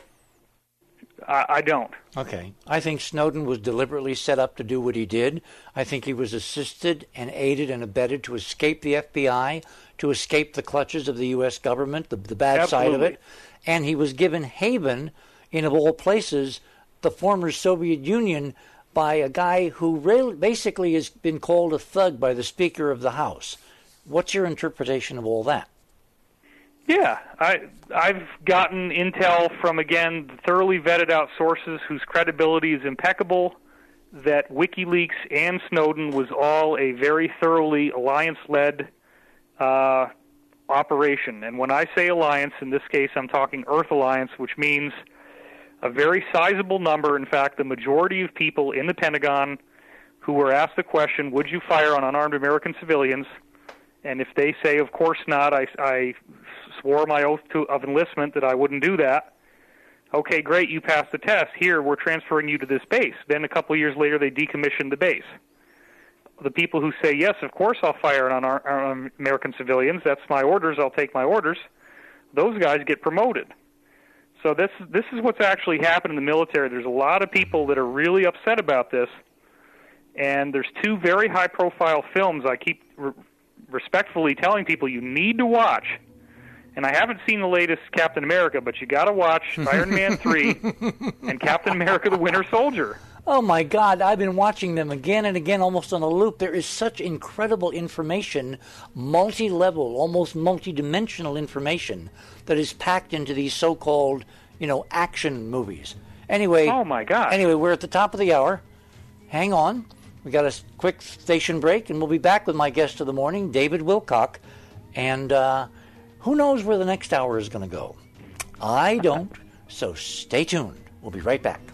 I don't. Okay. I think Snowden was deliberately set up to do what he did. I think he was assisted and aided and abetted to escape the FBI, to escape the clutches of the U.S. government, the bad Absolutely. side of it. And he was given haven in, of all places, the former Soviet Union by a guy who basically has been called a thug by the Speaker of the House. What's your interpretation of all that? Yeah, I've gotten intel from, again, thoroughly vetted out sources whose credibility is impeccable, that WikiLeaks and Snowden was all a very thoroughly alliance-led operation. And when I say alliance, in this case I'm talking Earth Alliance, which means a very sizable number, in fact, the majority of people in the Pentagon who were asked the question, would you fire on unarmed American civilians? And if they say, of course not, I swore my oath of enlistment that I wouldn't do that. Okay, great, you passed the test. Here, we're transferring you to this base. Then a couple of years later, they decommissioned the base. The people who say, yes, of course I'll fire on American civilians, that's my orders, I'll take my orders, those guys get promoted. So this is what's actually happened in the military. There's a lot of people that are really upset about this, and there's two very high-profile films I keep respectfully telling people you need to watch. And I haven't seen the latest Captain America, but you got to watch Iron Man 3 and Captain America the Winter Soldier. Oh, my God. I've been watching them again and again, almost on a loop. There is such incredible information, multi-level, almost multi-dimensional information that is packed into these so-called, action movies. Anyway, oh, my God. Anyway, we're at the top of the hour. Hang on. We got a quick station break, and we'll be back with my guest of the morning, David Wilcock. And who knows where the next hour is going to go? I don't, so stay tuned. We'll be right back.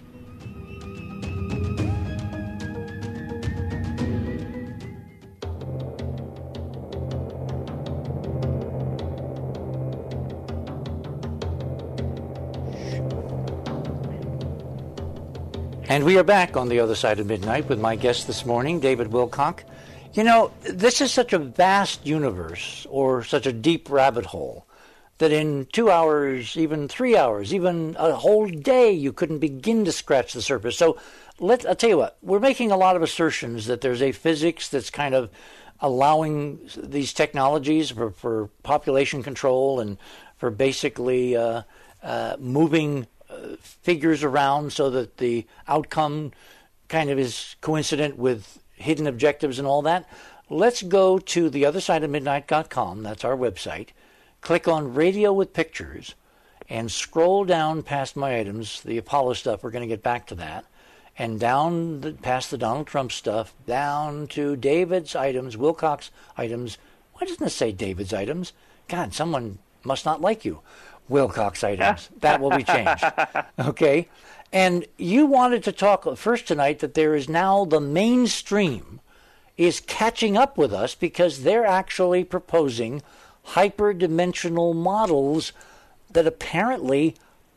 And we are back on the other side of midnight with my guest this morning, David Wilcock. This is such a vast universe, or such a deep rabbit hole, that in 2 hours, even 3 hours, even a whole day, you couldn't begin to scratch the surface. So I'll tell you what, we're making a lot of assertions that there's a physics that's kind of allowing these technologies for population control and for basically moving figures around so that the outcome kind of is coincident with hidden objectives and all that. Let's go to theothersideofmidnight.com. That's our website. Click on Radio with Pictures and scroll down past my items, the Apollo stuff. We're going to get back to that. And down past the Donald Trump stuff, down to David's items, Wilcock's items. Why doesn't it say David's items? God, someone must not like you. Wilcock's items. That will be changed. Okay? And you wanted to talk first tonight that there is now the mainstream is catching up with us because they're actually proposing hyperdimensional models that apparently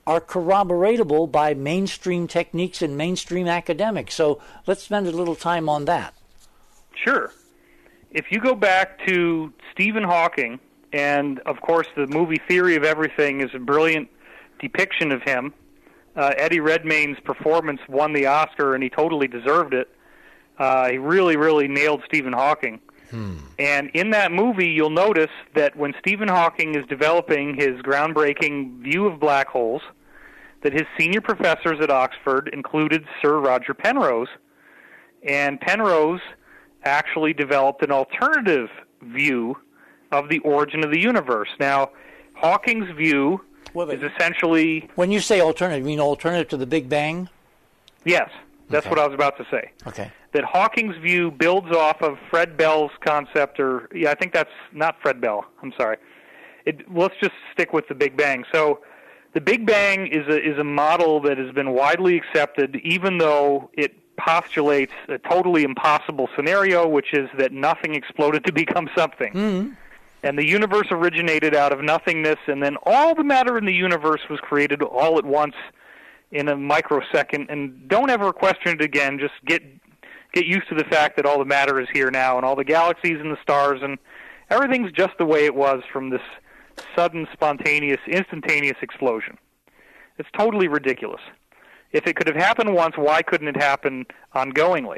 are corroboratable by mainstream techniques and mainstream academics. So let's spend a little time on that. Sure. If you go back to Stephen Hawking, and of course the movie Theory of Everything is a brilliant depiction of him. Eddie Redmayne's performance won the Oscar, and he totally deserved it. He really, really nailed Stephen Hawking. And in that movie, you'll notice that when Stephen Hawking is developing his groundbreaking view of black holes, that his senior professors at Oxford included Sir Roger Penrose. And Penrose actually developed an alternative view of the origin of the universe. Now, Hawking's view is essentially... When you say alternative, you mean alternative to the Big Bang? Yes, that's what I was about to say. Okay. That Hawking's view builds off of Fred Bell's concept, I think that's not Fred Bell. I'm sorry. Let's just stick with the Big Bang. So, the Big Bang is a model that has been widely accepted, even though it postulates a totally impossible scenario, which is that nothing exploded to become something. And the universe originated out of nothingness, and then all the matter in the universe was created all at once in a microsecond. And don't ever question it again. Just get used to the fact that all the matter is here now, and all the galaxies and the stars, and everything's just the way it was from this sudden, spontaneous, instantaneous explosion. It's totally ridiculous. If it could have happened once, why couldn't it happen ongoingly?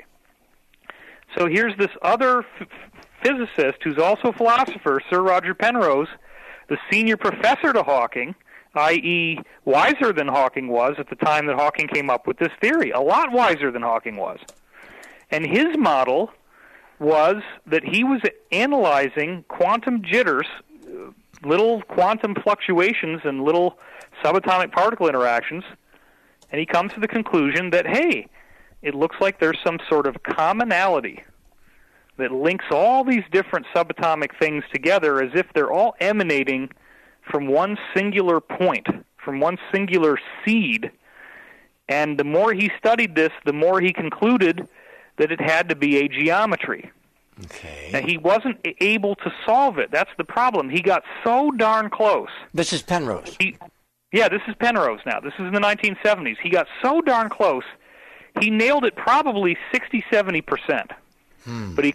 So here's this other physicist who's also a philosopher, Sir Roger Penrose, the senior professor to Hawking, i.e. wiser than Hawking was at the time that Hawking came up with this theory, a lot wiser than Hawking was. And his model was that he was analyzing quantum jitters, little quantum fluctuations and little subatomic particle interactions, and he comes to the conclusion that, hey, it looks like there's some sort of commonality that links all these different subatomic things together as if they're all emanating from one singular point, from one singular seed. And the more he studied this, the more he concluded that it had to be a geometry. Okay. Now, he wasn't able to solve it. That's the problem. He got so darn close. This is Penrose. This is Penrose now. This is in the 1970s. He got so darn close, he nailed it probably 60-70%. But he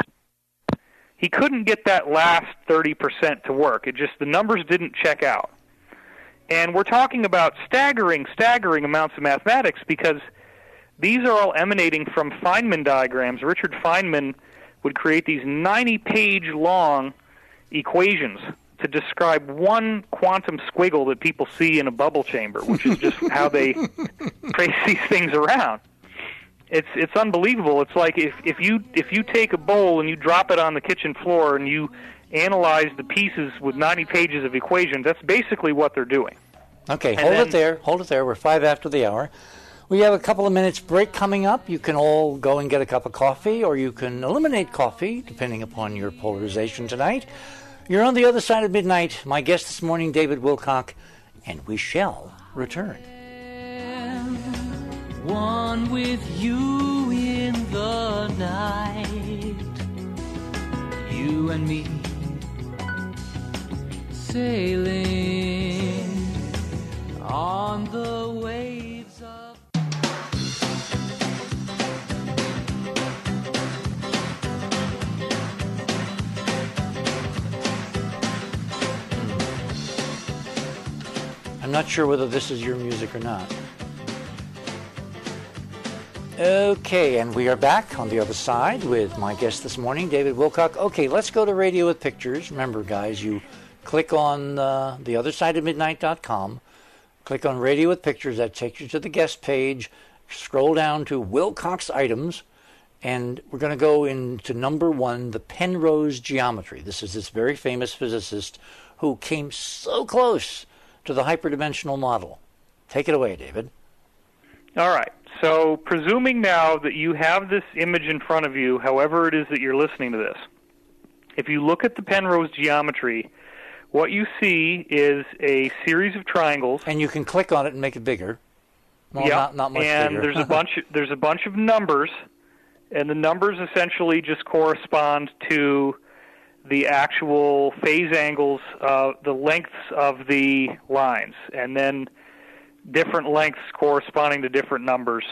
couldn't get that last 30% to work. The numbers didn't check out. And we're talking about staggering amounts of mathematics because these are all emanating from Feynman diagrams. Richard Feynman would create these 90-page long equations to describe one quantum squiggle that people see in a bubble chamber, which is just how they trace these things around. It's unbelievable. It's like if you take a bowl and you drop it on the kitchen floor and you analyze the pieces with 90 pages of equations, that's basically what they're doing. Okay, hold it there. We're 5 after the hour. We have a couple of minutes break coming up. You can all go and get a cup of coffee, or you can eliminate coffee, depending upon your polarization tonight. You're on the other side of midnight. My guest this morning, David Wilcock, and we shall return. One with you in the night, you and me sailing on the waves of... I'm not sure whether this is your music or not. Okay, and we are back on the other side with my guest this morning, David Wilcock. Okay, let's go to Radio with Pictures. Remember, guys, you click on theothersideofmidnight.com, click on Radio with Pictures. That takes you to the guest page. Scroll down to Wilcock's items, and we're going to go into number 1, the Penrose geometry. This is this very famous physicist who came so close to the hyperdimensional model. Take it away, David. All right. So presuming now that you have this image in front of you, however it is that you're listening to this, if you look at the Penrose geometry, what you see is a series of triangles. And you can click on it and make it bigger. Well, yep. not much and bigger. there's a bunch of numbers, and the numbers essentially just correspond to the actual phase angles, the lengths of the lines. And then different lengths corresponding to different numbers.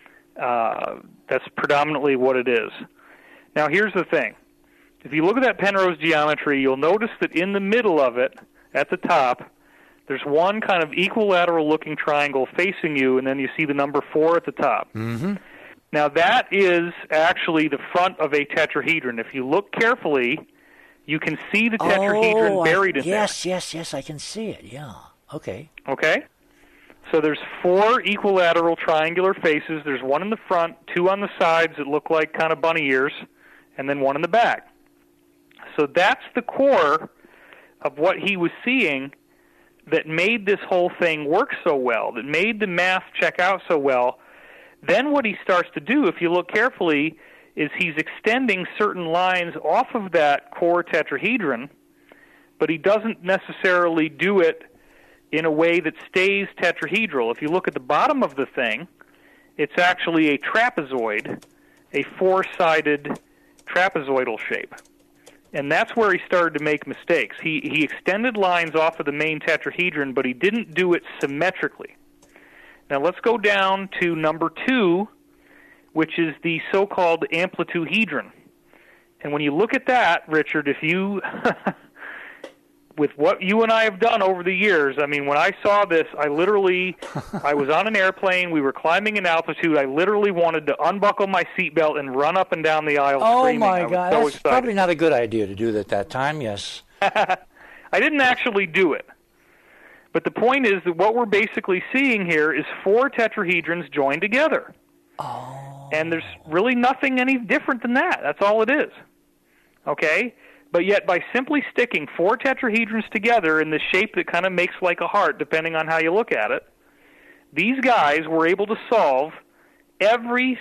That's predominantly what it is. Now, here's the thing. If you look at that Penrose geometry, you'll notice that in the middle of it, at the top, there's one kind of equilateral-looking triangle facing you, and then you see the number 4 at the top. Mm-hmm. Now, that is actually the front of a tetrahedron. If you look carefully, you can see the tetrahedron buried in there. Yes, I can see it, yeah. Okay. Okay? So there's 4 equilateral triangular faces. There's one in the front, 2 on the sides that look like kind of bunny ears, and then one in the back. So that's the core of what he was seeing that made this whole thing work so well, that made the math check out so well. Then what he starts to do, if you look carefully, is he's extending certain lines off of that core tetrahedron, but he doesn't necessarily do it in a way that stays tetrahedral. If you look at the bottom of the thing, it's actually a trapezoid, a 4-sided trapezoidal shape. And that's where he started to make mistakes. He extended lines off of the main tetrahedron, but he didn't do it symmetrically. Now let's go down to number 2, which is the so-called amplituhedron. And when you look at that, Richard, if you, with what you and I have done over the years, I mean, when I saw this, I was on an airplane, we were climbing in altitude, I literally wanted to unbuckle my seatbelt and run up and down the aisle screaming. Oh my God, so that's probably not a good idea to do that at that time, yes. I didn't actually do it. But the point is that what we're basically seeing here is 4 tetrahedrons joined together. Oh. And there's really nothing any different than that. That's all it is. Okay? But yet by simply sticking 4 tetrahedrons together in the shape that kind of makes like a heart, depending on how you look at it, these guys were able to solve every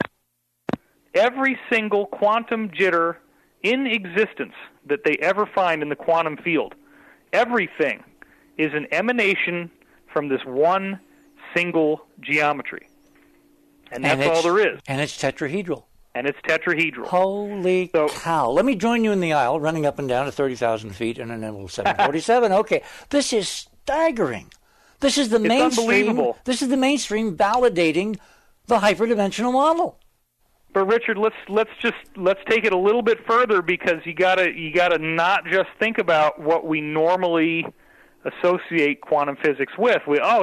single quantum jitter in existence that they ever find in the quantum field. Everything is an emanation from this one single geometry. And that's all there is. And it's tetrahedral. And it's tetrahedral. Holy cow. Let me join you in the aisle, running up and down to 30,000 feet in an little 747. Okay, this is staggering. This is the mainstream. Unbelievable. This is the mainstream validating the hyperdimensional model. But Richard, let's take it a little bit further, because you gotta not just think about what we normally associate quantum physics with.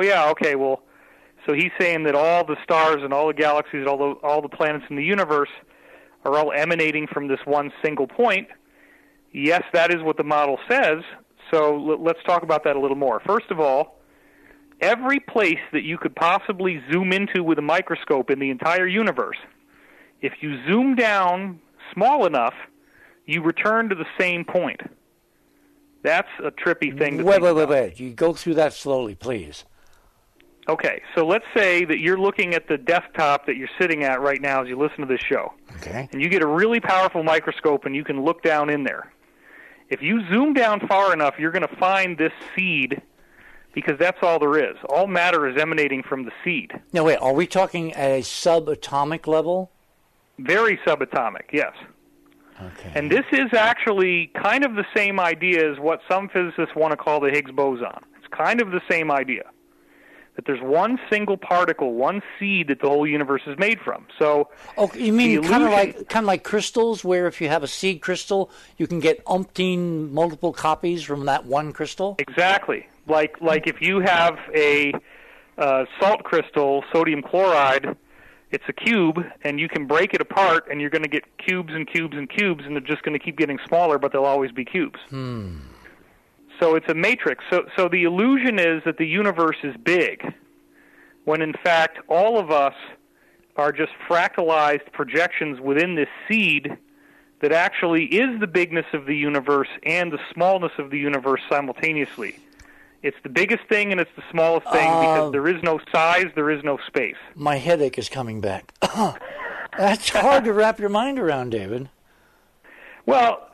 So he's saying that all the stars and all the galaxies, all the planets in the universe are all emanating from this one single point. Yes, that is what the model says. So let's talk about that a little more. First of all, every place that you could possibly zoom into with a microscope in the entire universe, if you zoom down small enough, you return to the same point. That's a trippy thing to think about. Wait. You go through that slowly, please. Okay, so let's say that you're looking at the desktop that you're sitting at right now as you listen to this show. Okay. And you get a really powerful microscope and you can look down in there. If you zoom down far enough, you're going to find this seed, because that's all there is. All matter is emanating from the seed. Now, wait, are we talking at a subatomic level? Very subatomic, yes. Okay. And this is actually kind of the same idea as what some physicists want to call the Higgs boson. It's kind of the same idea, that there's one single particle, one seed that the whole universe is made from. So, you mean kind of like crystals, where if you have a seed crystal, you can get umpteen multiple copies from that one crystal? Exactly. Like if you have a salt crystal, sodium chloride, it's a cube, and you can break it apart, and you're going to get cubes and cubes and cubes, and they're just going to keep getting smaller, but they'll always be cubes. So it's a matrix. So the illusion is that the universe is big, when in fact all of us are just fractalized projections within this seed that actually is the bigness of the universe and the smallness of the universe simultaneously. It's the biggest thing and it's the smallest thing, because there is no size, there is no space. My headache is coming back. That's hard to wrap your mind around, David. Well,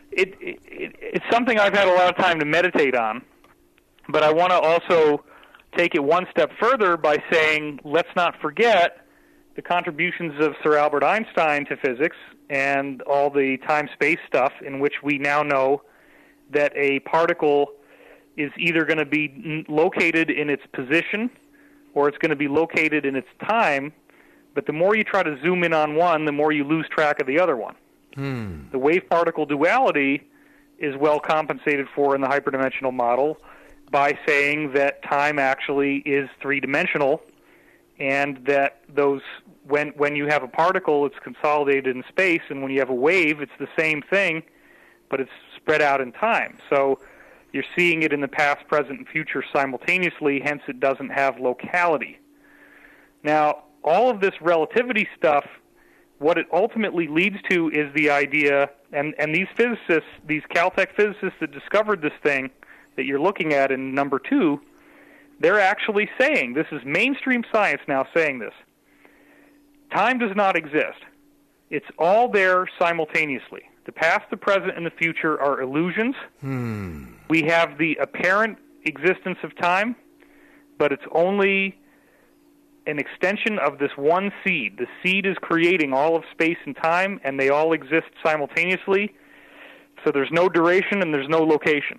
it's something I've had a lot of time to meditate on, but I want to also take it one step further by saying, let's not forget the contributions of Sir Albert Einstein to physics and all the time-space stuff, in which we now know that a particle is either going to be located in its position or it's going to be located in its time, but the more you try to zoom in on one, the more you lose track of the other one. The wave-particle duality is well compensated for in the hyperdimensional model by saying that time actually is three-dimensional, and that those when you have a particle, it's consolidated in space, and when you have a wave, it's the same thing, but it's spread out in time. So you're seeing it in the past, present, and future simultaneously, hence it doesn't have locality. Now, all of this relativity stuff, what it ultimately leads to is the idea, and these physicists, these Caltech physicists that discovered this thing that you're looking at in number 2, they're actually saying, this is mainstream science now saying this, time does not exist. It's all there simultaneously. The past, the present, and the future are illusions. We have the apparent existence of time, but it's only an extension of this one seed. The seed is creating all of space and time, and they all exist simultaneously. So there's no duration and there's no location.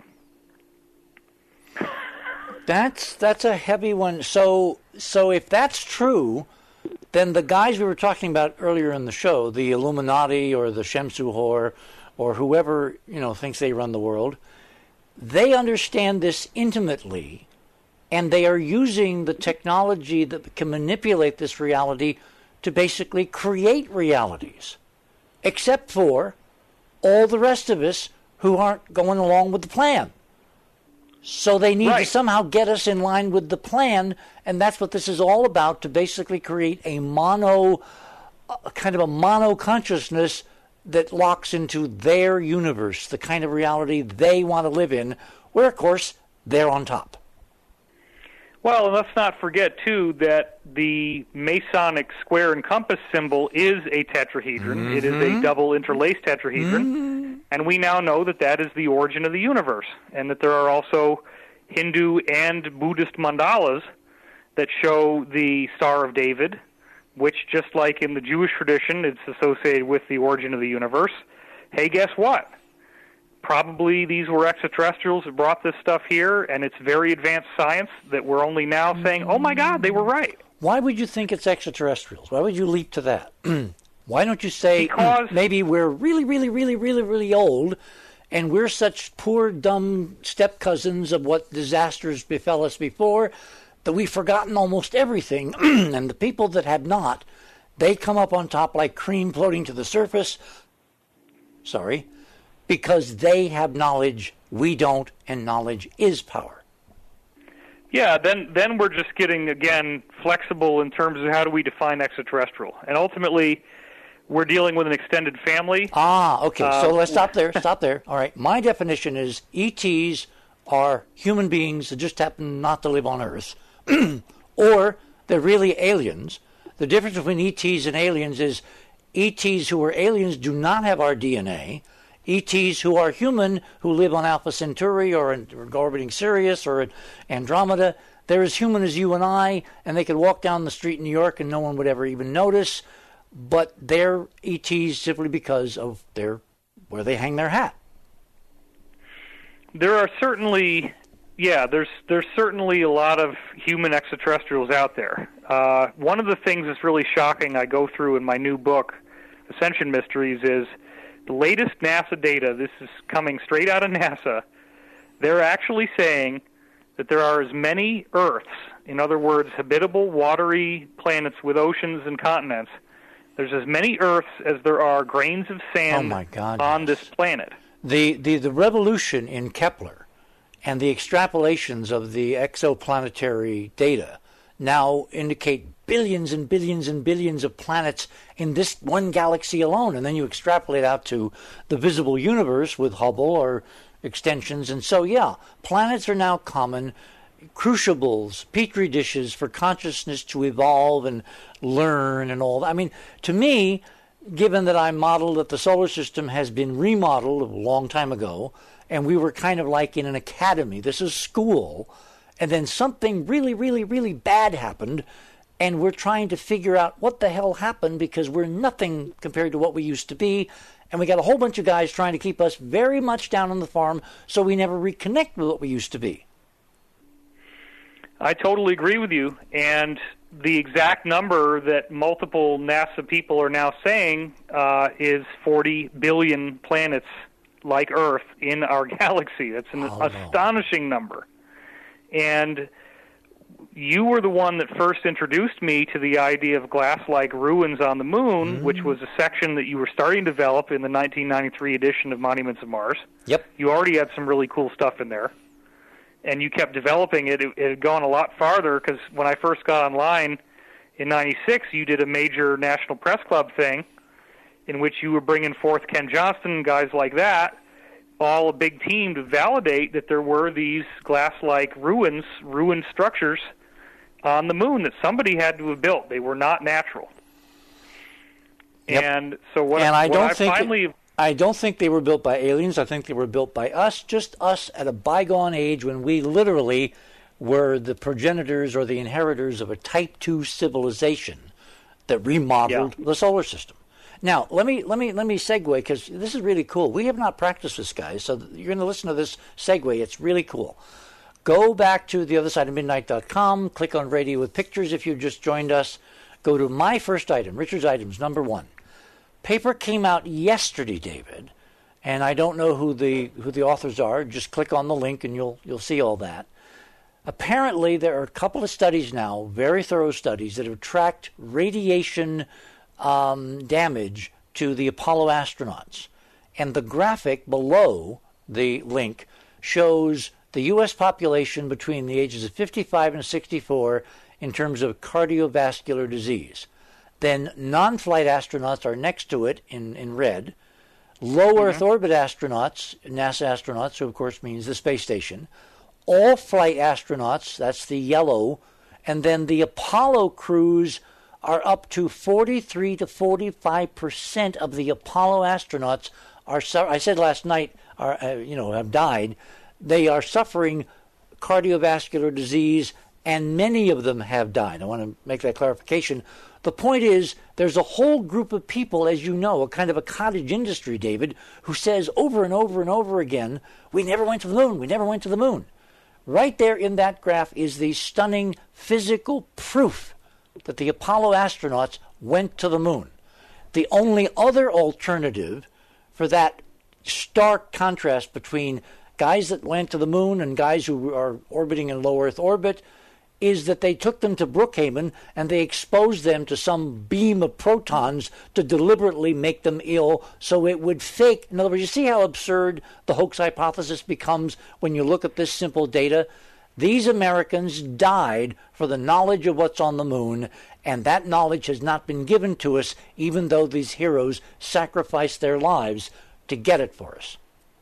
That's a heavy one. So if that's true, then the guys we were talking about earlier in the show, the Illuminati or the Shemsuhor or whoever, thinks they run the world, they understand this intimately, and they are using the technology that can manipulate this reality to basically create realities, except for all the rest of us who aren't going along with the plan. So they need to somehow get us in line with the plan, and that's what this is all about, to basically create a mono consciousness that locks into their universe, the kind of reality they want to live in, where, of course, they're on top. Well, and let's not forget, too, that the Masonic square and compass symbol is a tetrahedron. It is a double interlaced tetrahedron. And we now know that that is the origin of the universe, and that there are also Hindu and Buddhist mandalas that show the Star of David, which, just like in the Jewish tradition, it's associated with the origin of the universe. Hey, guess what? Probably these were extraterrestrials that brought this stuff here, and it's very advanced science that we're only now saying, oh my God, they were right. Why would you think it's extraterrestrials? Why would you leap to that? Why don't you say maybe we're really, really, really, really, really old, and we're such poor, dumb step-cousins of what disasters befell us before that we've forgotten almost everything, and the people that have not, they come up on top like cream floating to the surface, because they have knowledge, we don't, and knowledge is power. Yeah, then we're just getting, again, flexible in terms of how do we define extraterrestrial. And ultimately, we're dealing with an extended family. Okay, so let's stop there. All right, my definition is ETs are human beings that just happen not to live on Earth, or they're really aliens. The difference between ETs and aliens is ETs who are aliens do not have our DNA. ETs who are human, who live on Alpha Centauri or orbiting Sirius or Andromeda, they're as human as you and I, and they could walk down the street in New York and no one would ever even notice, but they're ETs simply because of where they hang their hat. There are certainly, there's certainly a lot of human extraterrestrials out there. One of the things that's really shocking I go through in my new book, Ascension Mysteries, is the latest NASA data. This is coming straight out of NASA. They're actually saying that there are as many Earths, in other words, habitable, watery planets with oceans and continents. There's as many Earths as there are grains of sand on this planet. The revolution in Kepler and the extrapolations of the exoplanetary data now indicate billions and billions and billions of planets in this one galaxy alone. And then you extrapolate out to the visible universe with Hubble or extensions. And so, planets are now common, crucibles, petri dishes for consciousness to evolve and learn and all that. I mean, to me, given that I modeled that the solar system has been remodeled a long time ago, and we were kind of like in an academy, this is school, and then something really, really, really bad happened, and we're trying to figure out what the hell happened because we're nothing compared to what we used to be, and we got a whole bunch of guys trying to keep us very much down on the farm so we never reconnect with what we used to be. I totally agree with you. And the exact number that multiple NASA people are now saying is 40 billion planets like Earth in our galaxy. That's an astonishing number. And you were the one that first introduced me to the idea of glass-like ruins on the moon, which was a section that you were starting to develop in the 1993 edition of Monuments of Mars. Yep. You already had some really cool stuff in there, and you kept developing it. It had gone a lot farther, because when I first got online in 96, you did a major National Press Club thing in which you were bringing forth Ken Johnston and guys like that, all a big team to validate that there were these glass-like ruined structures on the moon that somebody had to have built. They were not natural. Yep. And so I don't think they were built by aliens. I think they were built by us, just us at a bygone age when we literally were the progenitors or the inheritors of a Type 2 civilization that remodeled the solar system. Now, let me segue, because this is really cool. We have not practiced this, guys, so you're going to listen to this segue. It's really cool. Go back to theothersideofmidnight.com, click on Radio with Pictures if you just joined us. Go to my first item, Richard's Items, number 1. Paper came out yesterday, David, and I don't know who the authors are. Just click on the link and you'll see all that. Apparently, there are a couple of studies now, very thorough studies, that have tracked radiation damage to the Apollo astronauts. And the graphic below the link shows the U.S. population between the ages of 55 and 64 in terms of cardiovascular disease. Then non-flight astronauts are next to it in red. Low Earth orbit astronauts, NASA astronauts, who of course means the space station. All flight astronauts, that's the yellow. And then the Apollo crews are up to 43 to 45% of the Apollo astronauts are, I said last night, have died. They are suffering cardiovascular disease, and many of them have died. I want to make that clarification. The point is, there's a whole group of people, as you know, a kind of a cottage industry, David, who says over and over and over again, we never went to the moon, we never went to the moon. Right there in that graph is the stunning physical proof that the Apollo astronauts went to the moon. The only other alternative for that stark contrast between guys that went to the moon and guys who are orbiting in low Earth orbit is that they took them to Brookhaven and they exposed them to some beam of protons to deliberately make them ill so it would fake. In other words, you see how absurd the hoax hypothesis becomes when you look at this simple data? These Americans died for the knowledge of what's on the moon, and that knowledge has not been given to us, even though these heroes sacrificed their lives to get it for us.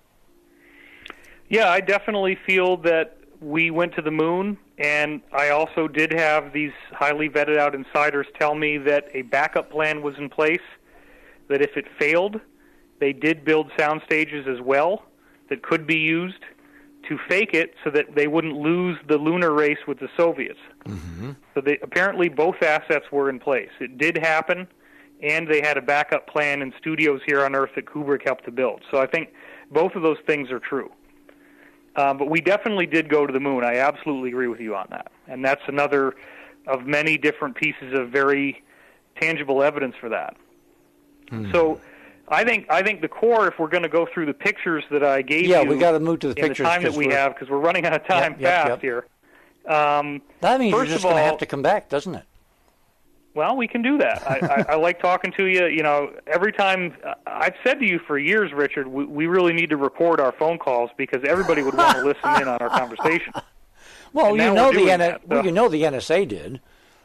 Yeah, I definitely feel that we went to the moon, and I also did have these highly vetted out insiders tell me that a backup plan was in place, that if it failed, they did build sound stages as well that could be used to fake it so that they wouldn't lose the lunar race with the Soviets. Mm-hmm. So apparently both assets were in place. It did happen, and they had a backup plan in studios here on Earth that Kubrick helped to build. So I think both of those things are true. But we definitely did go to the moon. I absolutely agree with you on that. And that's another of many different pieces of very tangible evidence for that. Hmm. So I think the core, if we're going to go through the pictures that I gave you, we got to move to the pictures. The time that we have, because we're running out of time fast here. That means you're just going to have to come back, doesn't it? Well, we can do that. I like talking to you. You know, every time I've said to you for years, Richard, we really need to record our phone calls because everybody would want to listen in on our conversation. Well, you know the NSA did.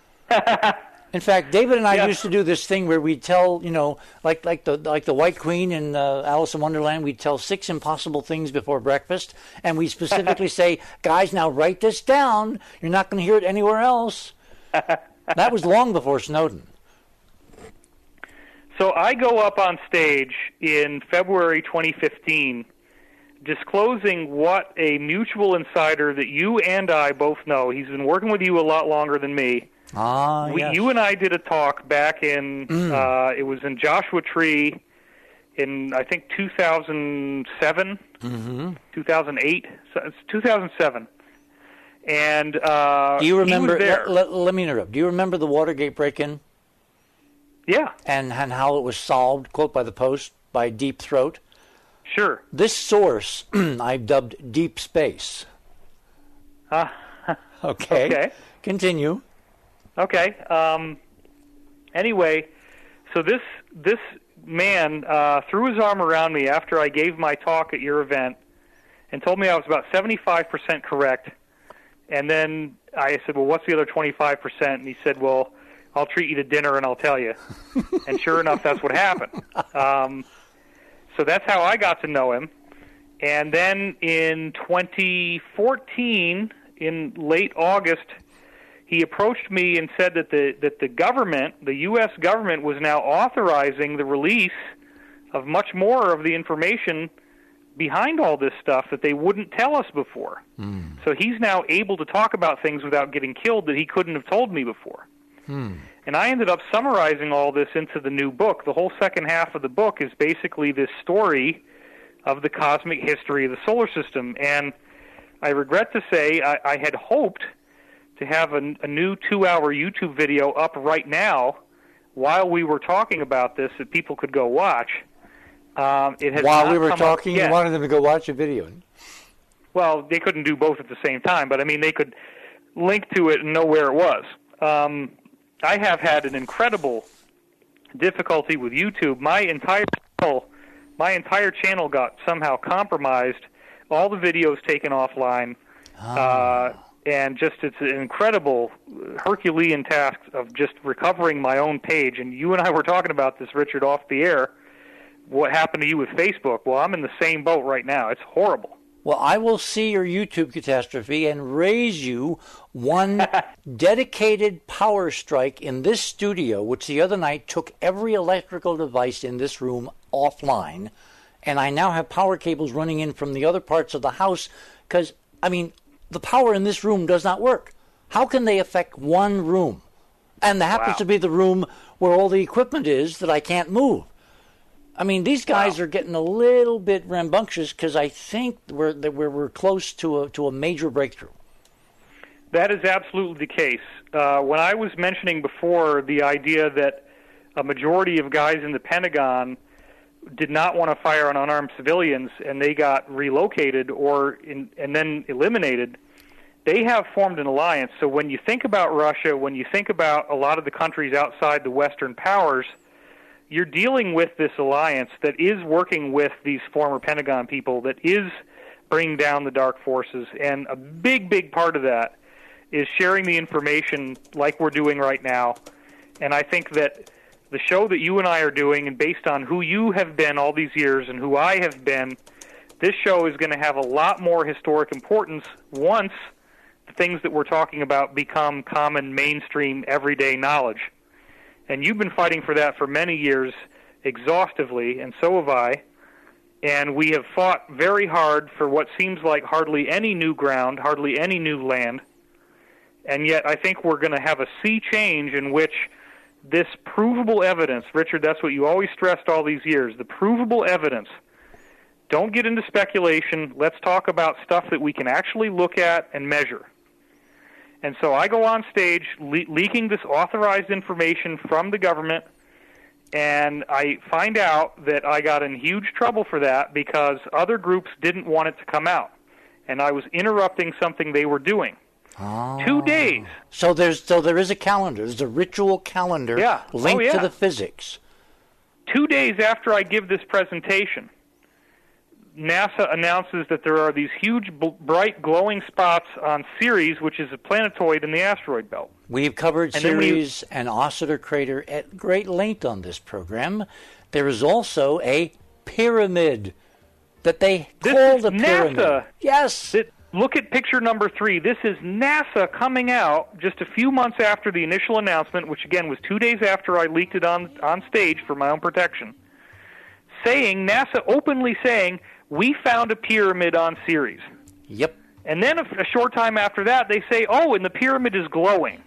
In fact, David and I used to do this thing where we'd tell, like the White Queen in Alice in Wonderland, we'd tell 6 impossible things before breakfast, and we specifically say, guys, now write this down. You're not going to hear it anywhere else. That was long before Snowden. So I go up on stage in February 2015 disclosing what a mutual insider that you and I both know, he's been working with you a lot longer than me. Yes. You and I did a talk back in, it was in Joshua Tree in, I think, 2007, 2008, so it's 2007. And Do you remember? he was there. Let me interrupt. Do you remember the Watergate break-in Yeah, and how it was solved? Quote by the Post by Deep Throat. sure. This source I've dubbed Deep Space. Okay. Okay. Continue. Okay. Anyway, so this man threw his arm around me after I gave my talk at your event and told me I was about 75% correct. And then I said, well, what's the other 25%? And he said, well, I'll treat you to dinner and I'll tell you. And sure enough, that's what happened. So that's how I got to know him. And then in 2014, in late August, he approached me and said that the government, the U.S. government, was now authorizing the release of much more of the information behind all this stuff that they wouldn't tell us before. So he's now able to talk about things without getting killed that he couldn't have told me before. And I ended up summarizing all this into the new book. The whole second half of the book is basically this story of the cosmic history of the solar system. And I regret to say I had hoped to have a new 2-hour YouTube video up right now while we were talking about this that people could go watch. It has While not we were come talking, up you yet. wanted them to go watch a video. Well, they couldn't do both at the same time, but I mean, they could link to it and know where it was. I have had an incredible difficulty with YouTube. My entire channel got somehow compromised. All the videos taken offline, and just it's an incredible Herculean task of just recovering my own page. And you and I were talking about this, Richard, off the air. What happened to you with Facebook? Well, I'm in the same boat right now. It's horrible. Well, I will see your YouTube catastrophe and raise you one dedicated power strike in this studio, which the other night took every electrical device in this room offline. And I now have power cables running in from the other parts of the house because, I mean, the power in this room does not work. How can they affect one room? And that happens Wow. to be the room where all the equipment is that I can't move. I mean, these guys are getting a little bit rambunctious because I think we're close to a major breakthrough. That is absolutely the case. When I was mentioning before the idea that a majority of guys in the Pentagon did not want to fire on unarmed civilians and they got relocated and then eliminated, they have formed an alliance. So when you think about Russia, when you think about a lot of the countries outside the Western powers, you're dealing with this alliance that is working with these former Pentagon people, that is bringing down the dark forces. And a big, big part of that is sharing the information like we're doing right now. And I think that the show that you and I are doing, and based on who you have been all these years and who I have been, this show is going to have a lot more historic importance once the things that we're talking about become common, mainstream, everyday knowledge. And you've been fighting for that for many years exhaustively, and so have I. And we have fought very hard for what seems like hardly any new ground, hardly any new land. And yet I think we're going to have a sea change in which this provable evidence, Richard, that's what you always stressed all these years, the provable evidence. Don't get into speculation. Let's talk about stuff that we can actually look at and measure. And so I go on stage leaking this authorized information from the government, and I find out that I got in huge trouble for that because other groups didn't want it to come out, and I was interrupting something they were doing. 2 days. So there is a calendar. There's a ritual calendar linked to the physics. 2 days after I give this presentation, NASA announces that there are these huge, bright, glowing spots on Ceres, which is a planetoid in the asteroid belt. We've covered Ceres and Occidental Crater at great length on this program. There is also a pyramid that they call the pyramid. NASA. Yes. Look at picture number 3. This is NASA coming out just a few months after the initial announcement, which again was 2 days after I leaked it on stage for my own protection, NASA openly saying, we found a pyramid on Ceres. Yep. And then a short time after that, they say, oh, and the pyramid is glowing.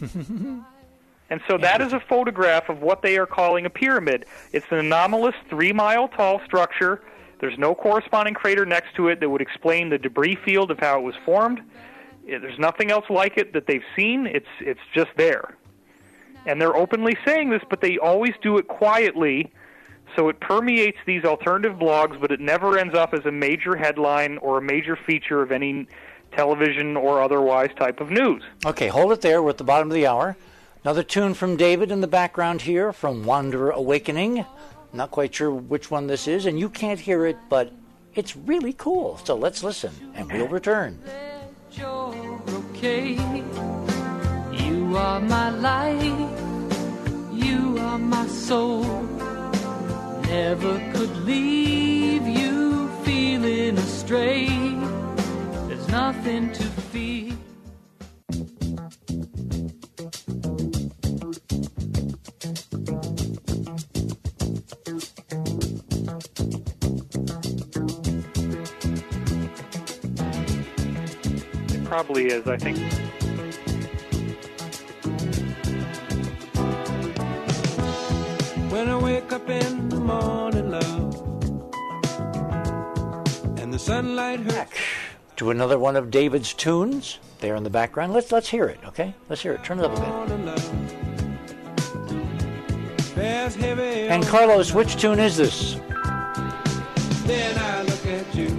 And so that is a photograph of what they are calling a pyramid. It's an anomalous 3-mile-tall structure. There's no corresponding crater next to it that would explain the debris field of how it was formed. There's nothing else like it that they've seen. It's just there. And they're openly saying this, but they always do it quietly, so it permeates these alternative blogs, but it never ends up as a major headline or a major feature of any television or otherwise type of news. Okay, hold it there. We're at the bottom of the hour. Another tune from David in the background here from Wanderer Awakening. Not quite sure which one this is, and you can't hear it, but it's really cool. So let's listen, and we'll return. You're okay. You are my life. You are my soul. Never could leave you feeling astray. There's nothing to fear. It probably is, I think. When I wake up in the morning, love, and the sunlight hurts. Back to another one of David's tunes there in the background. Let's hear it, okay? Let's hear it. Turn it up a bit. And Carlos, which tune is this? Then I look at you,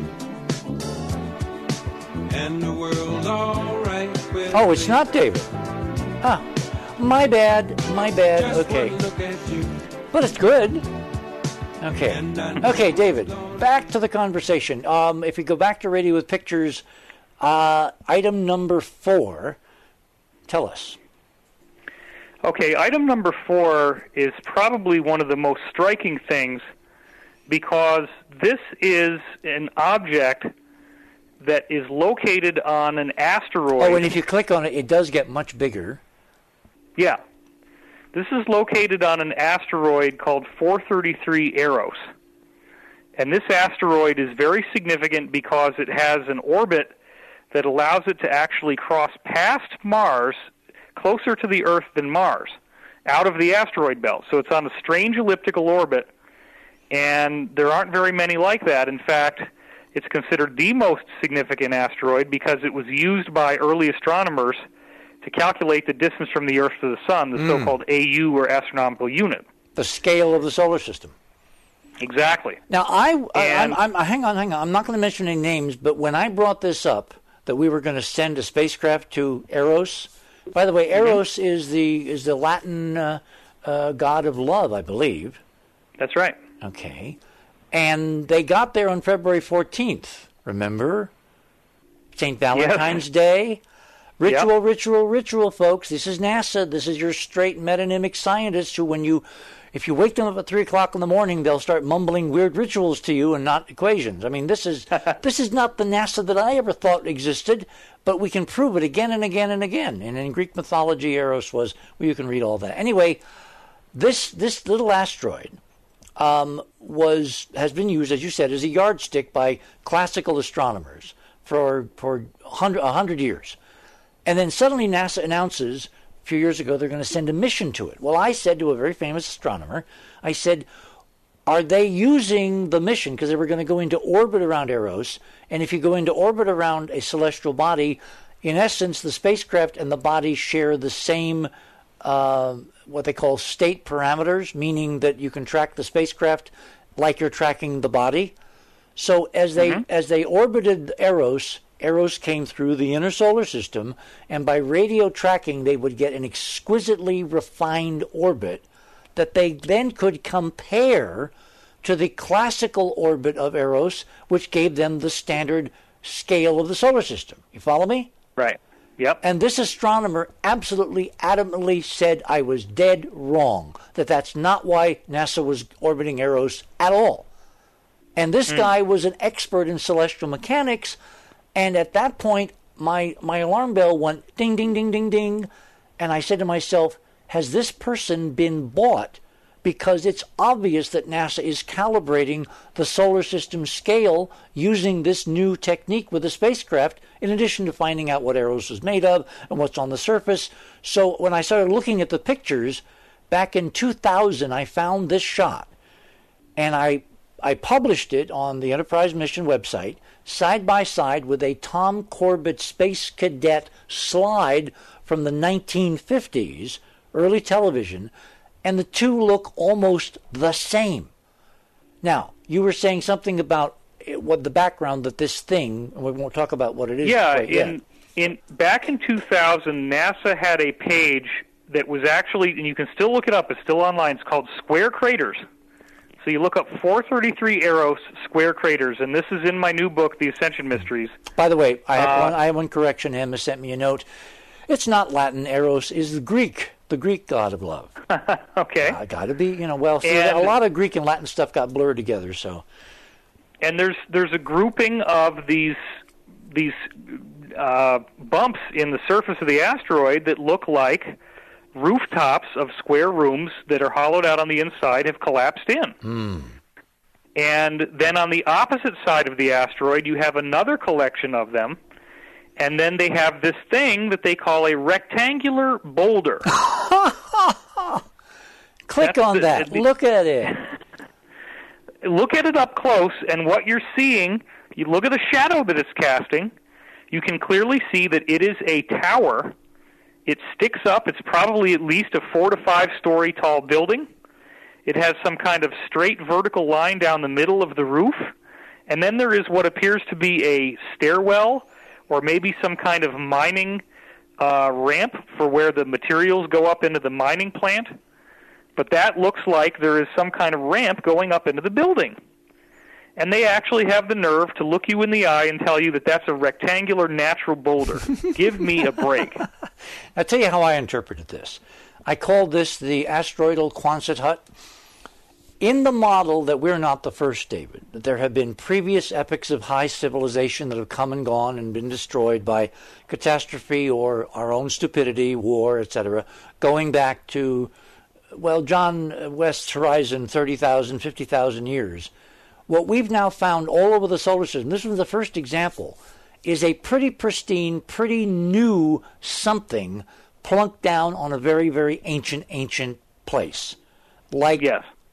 and the world's all right with Oh, it's not David. Ah, my bad. Just Okay, one look at you. but it's good. Okay, David. Back to the conversation. If you go back to Radio with Pictures, item number 4. Tell us. Okay, item number 4 is probably one of the most striking things because this is an object that is located on an asteroid. Oh, and if you click on it, it does get much bigger. Yeah. This is located on an asteroid called 433 Eros. And this asteroid is very significant because it has an orbit that allows it to actually cross past Mars, closer to the Earth than Mars, out of the asteroid belt. So it's on a strange elliptical orbit, and there aren't very many like that. In fact, it's considered the most significant asteroid because it was used by early astronomers to calculate the distance from the Earth to the Sun, the so-called AU, or astronomical unit. The scale of the solar system. Exactly. Now, hang on. I'm not going to mention any names, but when I brought this up, that we were going to send a spacecraft to Eros. By the way, Eros is the Latin god of love, I believe. That's right. Okay. And they got there on February 14th, remember? St. Valentine's Day. Ritual, folks. This is NASA. This is your straight metonymic scientists who, if you wake them up at 3 o'clock in the morning, they'll start mumbling weird rituals to you and not equations. I mean, this is not the NASA that I ever thought existed, but we can prove it again and again and again. And in Greek mythology, Eros was, well, you can read all that. Anyway, this little asteroid has been used, as you said, as a yardstick by classical astronomers for 100 years. And then suddenly NASA announces a few years ago they're going to send a mission to it. Well, I said to a very famous astronomer, I said, are they using the mission, because they were going to go into orbit around Eros, and if you go into orbit around a celestial body, in essence, the spacecraft and the body share the same, what they call state parameters, meaning that you can track the spacecraft like you're tracking the body. So as they orbited Eros came through the inner solar system, and by radio tracking, they would get an exquisitely refined orbit that they then could compare to the classical orbit of Eros, which gave them the standard scale of the solar system. You follow me? Right. Yep. And this astronomer absolutely adamantly said I was dead wrong, that's not why NASA was orbiting Eros at all. And this guy was an expert in celestial mechanics. And at that point, my alarm bell went ding, ding, ding, ding, ding. And I said to myself, has this person been bought? Because it's obvious that NASA is calibrating the solar system scale using this new technique with the spacecraft, in addition to finding out what Eros is made of and what's on the surface. So when I started looking at the pictures, back in 2000, I found this shot. And I I published it on the Enterprise Mission website, side by side with a Tom Corbett Space Cadet slide from the 1950s, early television, and the two look almost the same. Now, you were saying something about what the background that this thing, and we won't talk about what it is. Yeah, back in 2000, NASA had a page that was actually, and you can still look it up, it's still online, it's called Square Craters. So you look up 433 Eros Square Craters, and this is in my new book, The Ascension Mysteries. By the way, I have one correction. Emma sent me a note. It's not Latin. Eros is the Greek god of love. Okay. Got to be, well, see, a lot of Greek and Latin stuff got blurred together, so. And there's a grouping of these bumps in the surface of the asteroid that look like rooftops of square rooms that are hollowed out on the inside have collapsed in. And then on the opposite side of the asteroid, you have another collection of them, and then they have this thing that they call a rectangular boulder. Click on that. Look at it. Look at it up close, and what you're seeing, you look at the shadow that it's casting, you can clearly see that it is a tower. It sticks up. It's probably at least a 4 to 5 story tall building. It has some kind of straight vertical line down the middle of the roof. And then there is what appears to be a stairwell or maybe some kind of mining ramp for where the materials go up into the mining plant. But that looks like there is some kind of ramp going up into the building. And they actually have the nerve to look you in the eye and tell you that that's a rectangular natural boulder. Give me a break. I'll tell you how I interpreted this. I called this the asteroidal Quonset hut. In the model that we're not the first, David, that there have been previous epochs of high civilization that have come and gone and been destroyed by catastrophe or our own stupidity, war, etc., going back to, John West's horizon, 30,000, 50,000 years. What we've now found all over the solar system, this was the first example, is a pretty pristine, pretty new something plunked down on a very, very ancient place. Like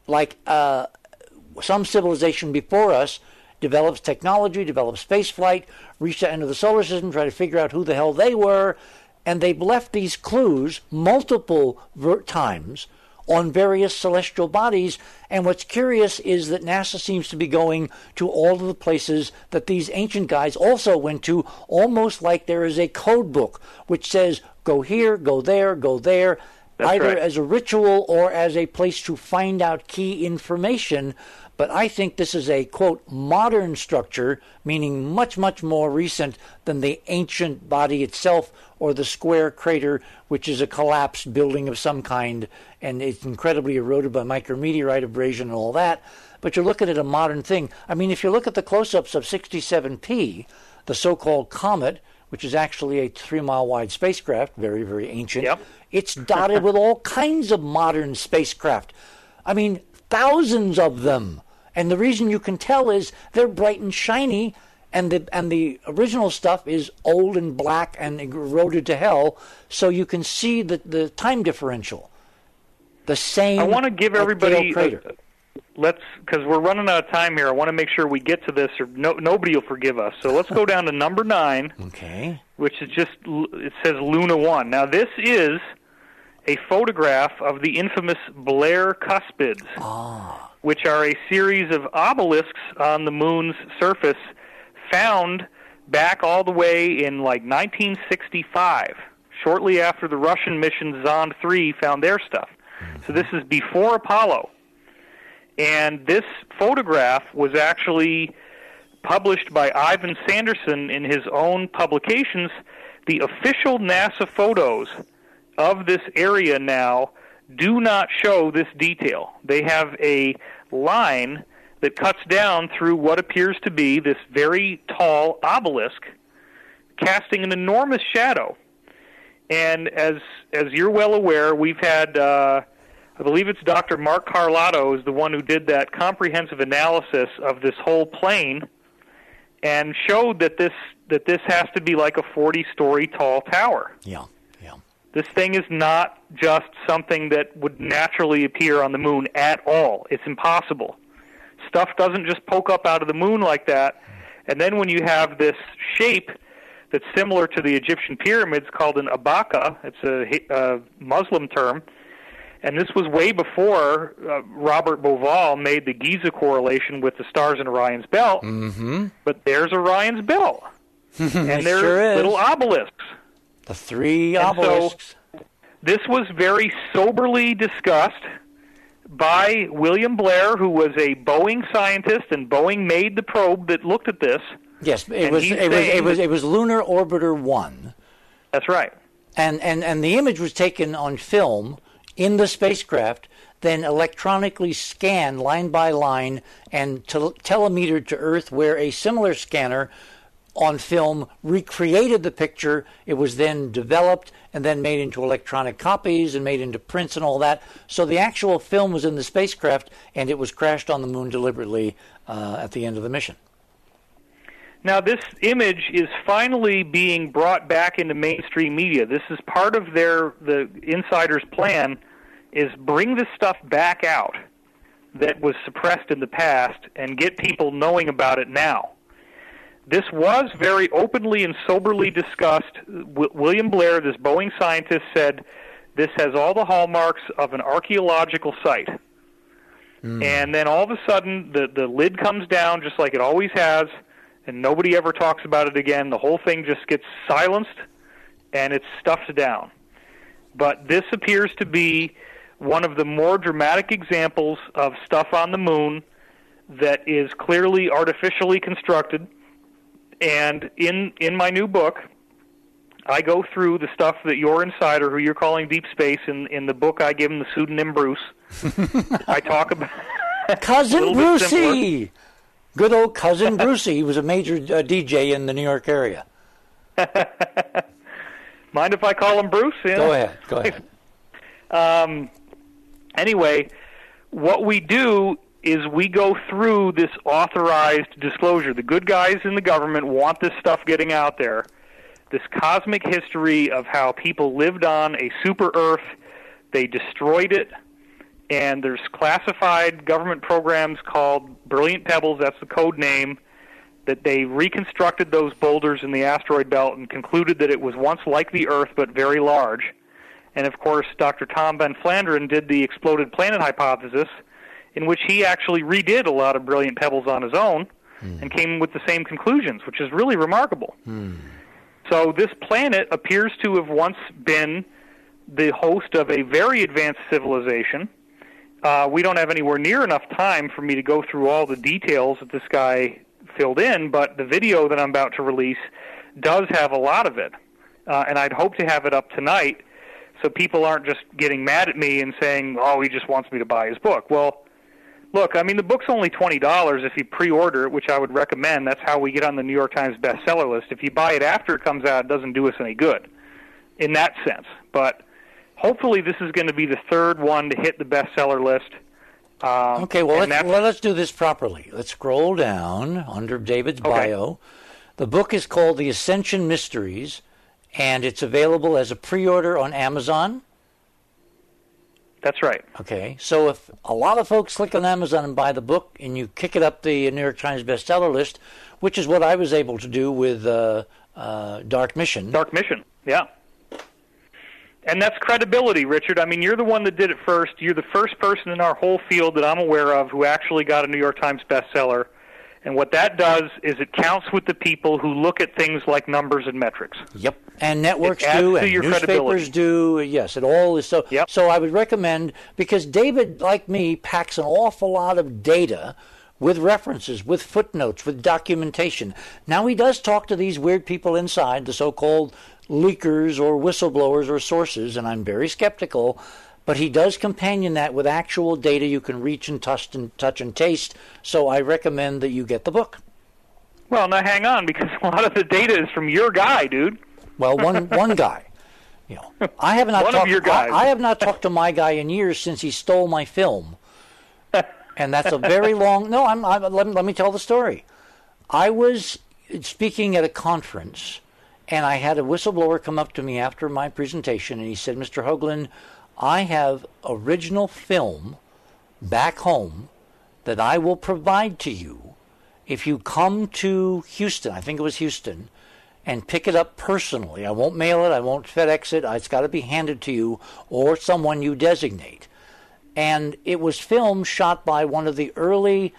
some civilization before us develops technology, develops space flight, reached out into the solar system, try to figure out who the hell they were, and they've left these clues multiple times on various celestial bodies. And what's curious is that NASA seems to be going to all of the places that these ancient guys also went to, almost like there is a code book which says, go here, go there, go there, That's either right. as a ritual or as a place to find out key information. But I think this is a, quote, modern structure, meaning much, much more recent than the ancient body itself or the square crater, which is a collapsed building of some kind, and it's incredibly eroded by micrometeorite abrasion and all that. But you're looking at a modern thing. I mean, if you look at the close-ups of 67P, the so-called comet, which is actually a 3-mile-wide spacecraft, very, very ancient, Yep. it's dotted with all kinds of modern spacecraft. I mean, thousands of them. And the reason you can tell is they're bright and shiny, and the original stuff is old and black and eroded to hell, so you can see the time differential. The same. I want to give everybody, crater. because we're running out of time here, I want to make sure we get to this or nobody will forgive us. So let's go down to number 9, Okay. which is it says Luna 1. Now this is a photograph of the infamous Blair cuspids, which are a series of obelisks on the moon's surface found back all the way in like 1965, shortly after the Russian mission Zond 3 found their stuff. So this is before Apollo. And this photograph was actually published by Ivan Sanderson in his own publications. The official NASA photos of this area now do not show this detail. They have a line that cuts down through what appears to be this very tall obelisk, casting an enormous shadow. And as you're well aware, we've had, I believe it's Dr. Mark Carlotto is the one who did that comprehensive analysis of this whole plane and showed that this has to be like a 40-story tall tower. Yeah. This thing is not just something that would naturally appear on the moon at all. It's impossible. Stuff doesn't just poke up out of the moon like that. And then when you have this shape that's similar to the Egyptian pyramids called an abaka, it's a Muslim term, and this was way before Robert Bauval made the Giza correlation with the stars in Orion's belt. Mm-hmm. But there's Orion's belt. And there's sure is. little obelisks. The 3 And obelisks. so this was very soberly discussed by William Blair, who was a Boeing scientist, and Boeing made the probe that looked at this. Yes, it And was he's it was saying it was that- it was Lunar Orbiter 1. That's right. And the image was taken on film in the spacecraft, then electronically scanned line by line and telemetered to Earth, where a similar scanner on film recreated the picture. It was then developed and then made into electronic copies and made into prints and all that. So the actual film was in the spacecraft, and it was crashed on the moon deliberately at the end of the mission. Now, this image is finally being brought back into mainstream media. This is part of the insiders' plan, is bring this stuff back out that was suppressed in the past and get people knowing about it now. This was very openly and soberly discussed. William Blair, this Boeing scientist, said this has all the hallmarks of an archaeological site. And then all of a sudden, the lid comes down just like it always has, and nobody ever talks about it again. The whole thing just gets silenced, and it's stuffed down. But this appears to be one of the more dramatic examples of stuff on the moon that is clearly artificially constructed. And in my new book, I go through the stuff that your insider, who you're calling Deep Space, in the book I give him the pseudonym Bruce. I talk about Cousin a little bit simpler. Brucey! Good old Cousin Brucey. He was a major DJ in the New York area. Mind if I call him Bruce? Yeah. Go ahead. Anyway, what we do is we go through this authorized disclosure. The good guys in the government want this stuff getting out there. This cosmic history of how people lived on a super Earth, they destroyed it, and there's classified government programs called Brilliant Pebbles, that's the code name, that they reconstructed those boulders in the asteroid belt and concluded that it was once like the Earth but very large. And of course, Dr. Tom Van Flanderen did the exploded planet hypothesis, in which he actually redid a lot of Brilliant Pebbles on his own and came with the same conclusions, which is really remarkable. So this planet appears to have once been the host of a very advanced civilization. We don't have anywhere near enough time for me to go through all the details that this guy filled in, but the video that I'm about to release does have a lot of it. And I'd hope to have it up tonight so people aren't just getting mad at me and saying, oh, he just wants me to buy his book. Well, look, I mean, the book's only $20 if you pre-order it, which I would recommend. That's how we get on the New York Times bestseller list. If you buy it after it comes out, it doesn't do us any good in that sense. But hopefully this is going to be the third one to hit the bestseller list. Okay, well, let's do this properly. Let's scroll down under David's bio. The book is called The Ascension Mysteries, and it's available as a pre-order on Amazon. That's right. Okay, so if a lot of folks click on Amazon and buy the book, and you kick it up the New York Times bestseller list, which is what I was able to do with Dark Mission. Dark Mission, yeah. And that's credibility, Richard. I mean, you're the one that did it first. You're the first person in our whole field that I'm aware of who actually got a New York Times bestseller. And what that does is it counts with the people who look at things like numbers and metrics. Yep, and networks It adds do, to and your newspapers credibility. do. Yes, it all is so. Yep. So I would recommend, because David, like me, packs an awful lot of data with references, with footnotes, with documentation. Now he does talk to these weird people inside, the so-called leakers or whistleblowers or sources, and I'm very skeptical. But he does companion that with actual data you can reach and touch and taste. So I recommend that you get the book. Well, now hang on, because a lot of the data is from your guy, dude. Well, one guy. You know, I have not One of talked. your guys. I have not talked to my guy in years since he stole my film, and that's a very long. No, let me tell the story. I was speaking at a conference, and I had a whistleblower come up to me after my presentation, and he said, "Mr. Hoagland, I have original film back home that I will provide to you if you come to Houston, I think it was Houston, and pick it up personally. I won't mail it. I won't FedEx it. It's got to be handed to you or someone you designate. And it was filmed shot by one of the early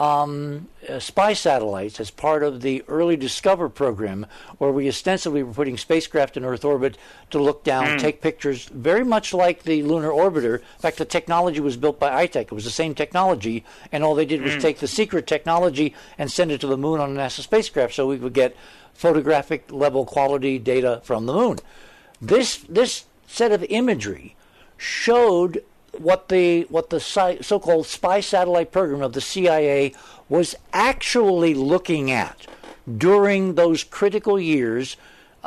spy satellites as part of the early Discover program, where we ostensibly were putting spacecraft in Earth orbit to look down, take pictures, very much like the lunar orbiter. In fact, the technology was built by iTech. It was the same technology, and all they did was take the secret technology and send it to the moon on a NASA spacecraft so we would get photographic level quality data from the moon. This set of imagery showed what the so-called spy satellite program of the CIA was actually looking at during those critical years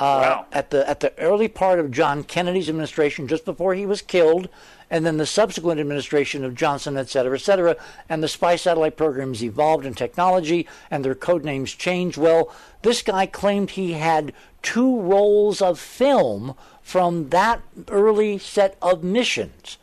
at the early part of John Kennedy's administration, just before he was killed, and then the subsequent administration of Johnson, et cetera, and the spy satellite programs evolved in technology and their code names changed. Well, this guy claimed he had 2 rolls of film from that early set of missions.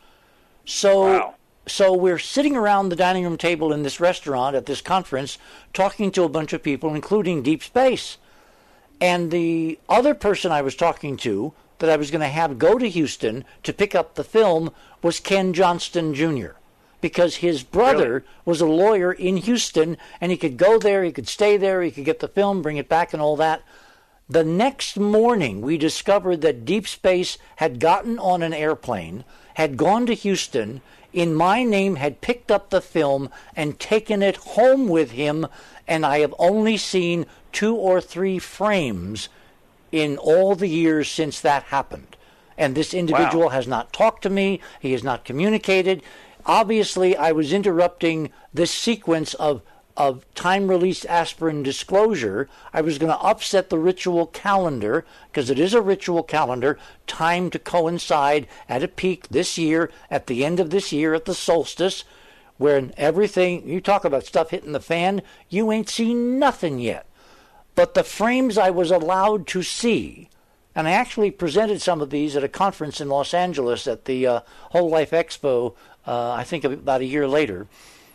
So we're sitting around the dining room table in this restaurant at this conference talking to a bunch of people, including Deep Space. And the other person I was talking to that I was going to have go to Houston to pick up the film was Ken Johnston Jr., because his brother was a lawyer in Houston, and he could go there, he could stay there, he could get the film, bring it back and all that. The next morning, we discovered that Deep Space had gotten on an airplane, had gone to Houston, in my name had picked up the film and taken it home with him, and I have only seen 2 or 3 frames in all the years since that happened. And this individual has not talked to me, he has not communicated. Obviously, I was interrupting this sequence of time-released aspirin disclosure. I was going to upset the ritual calendar, because it is a ritual calendar, timed to coincide at a peak this year, at the end of this year, at the solstice, where everything, you talk about stuff hitting the fan, you ain't seen nothing yet. But the frames I was allowed to see, and I actually presented some of these at a conference in Los Angeles at the Whole Life Expo, I think about a year later.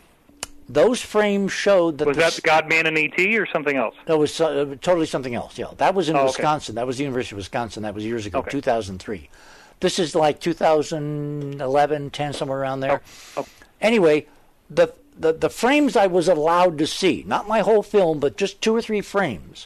Those frames showed that... Was that the God, Man, and E.T. or something else? That was totally something else, yeah. That was in Wisconsin. That was the University of Wisconsin. That was years ago, 2003. This is like 2011, 10, somewhere around there. Anyway, the frames I was allowed to see, not my whole film, but just 2 or 3 frames,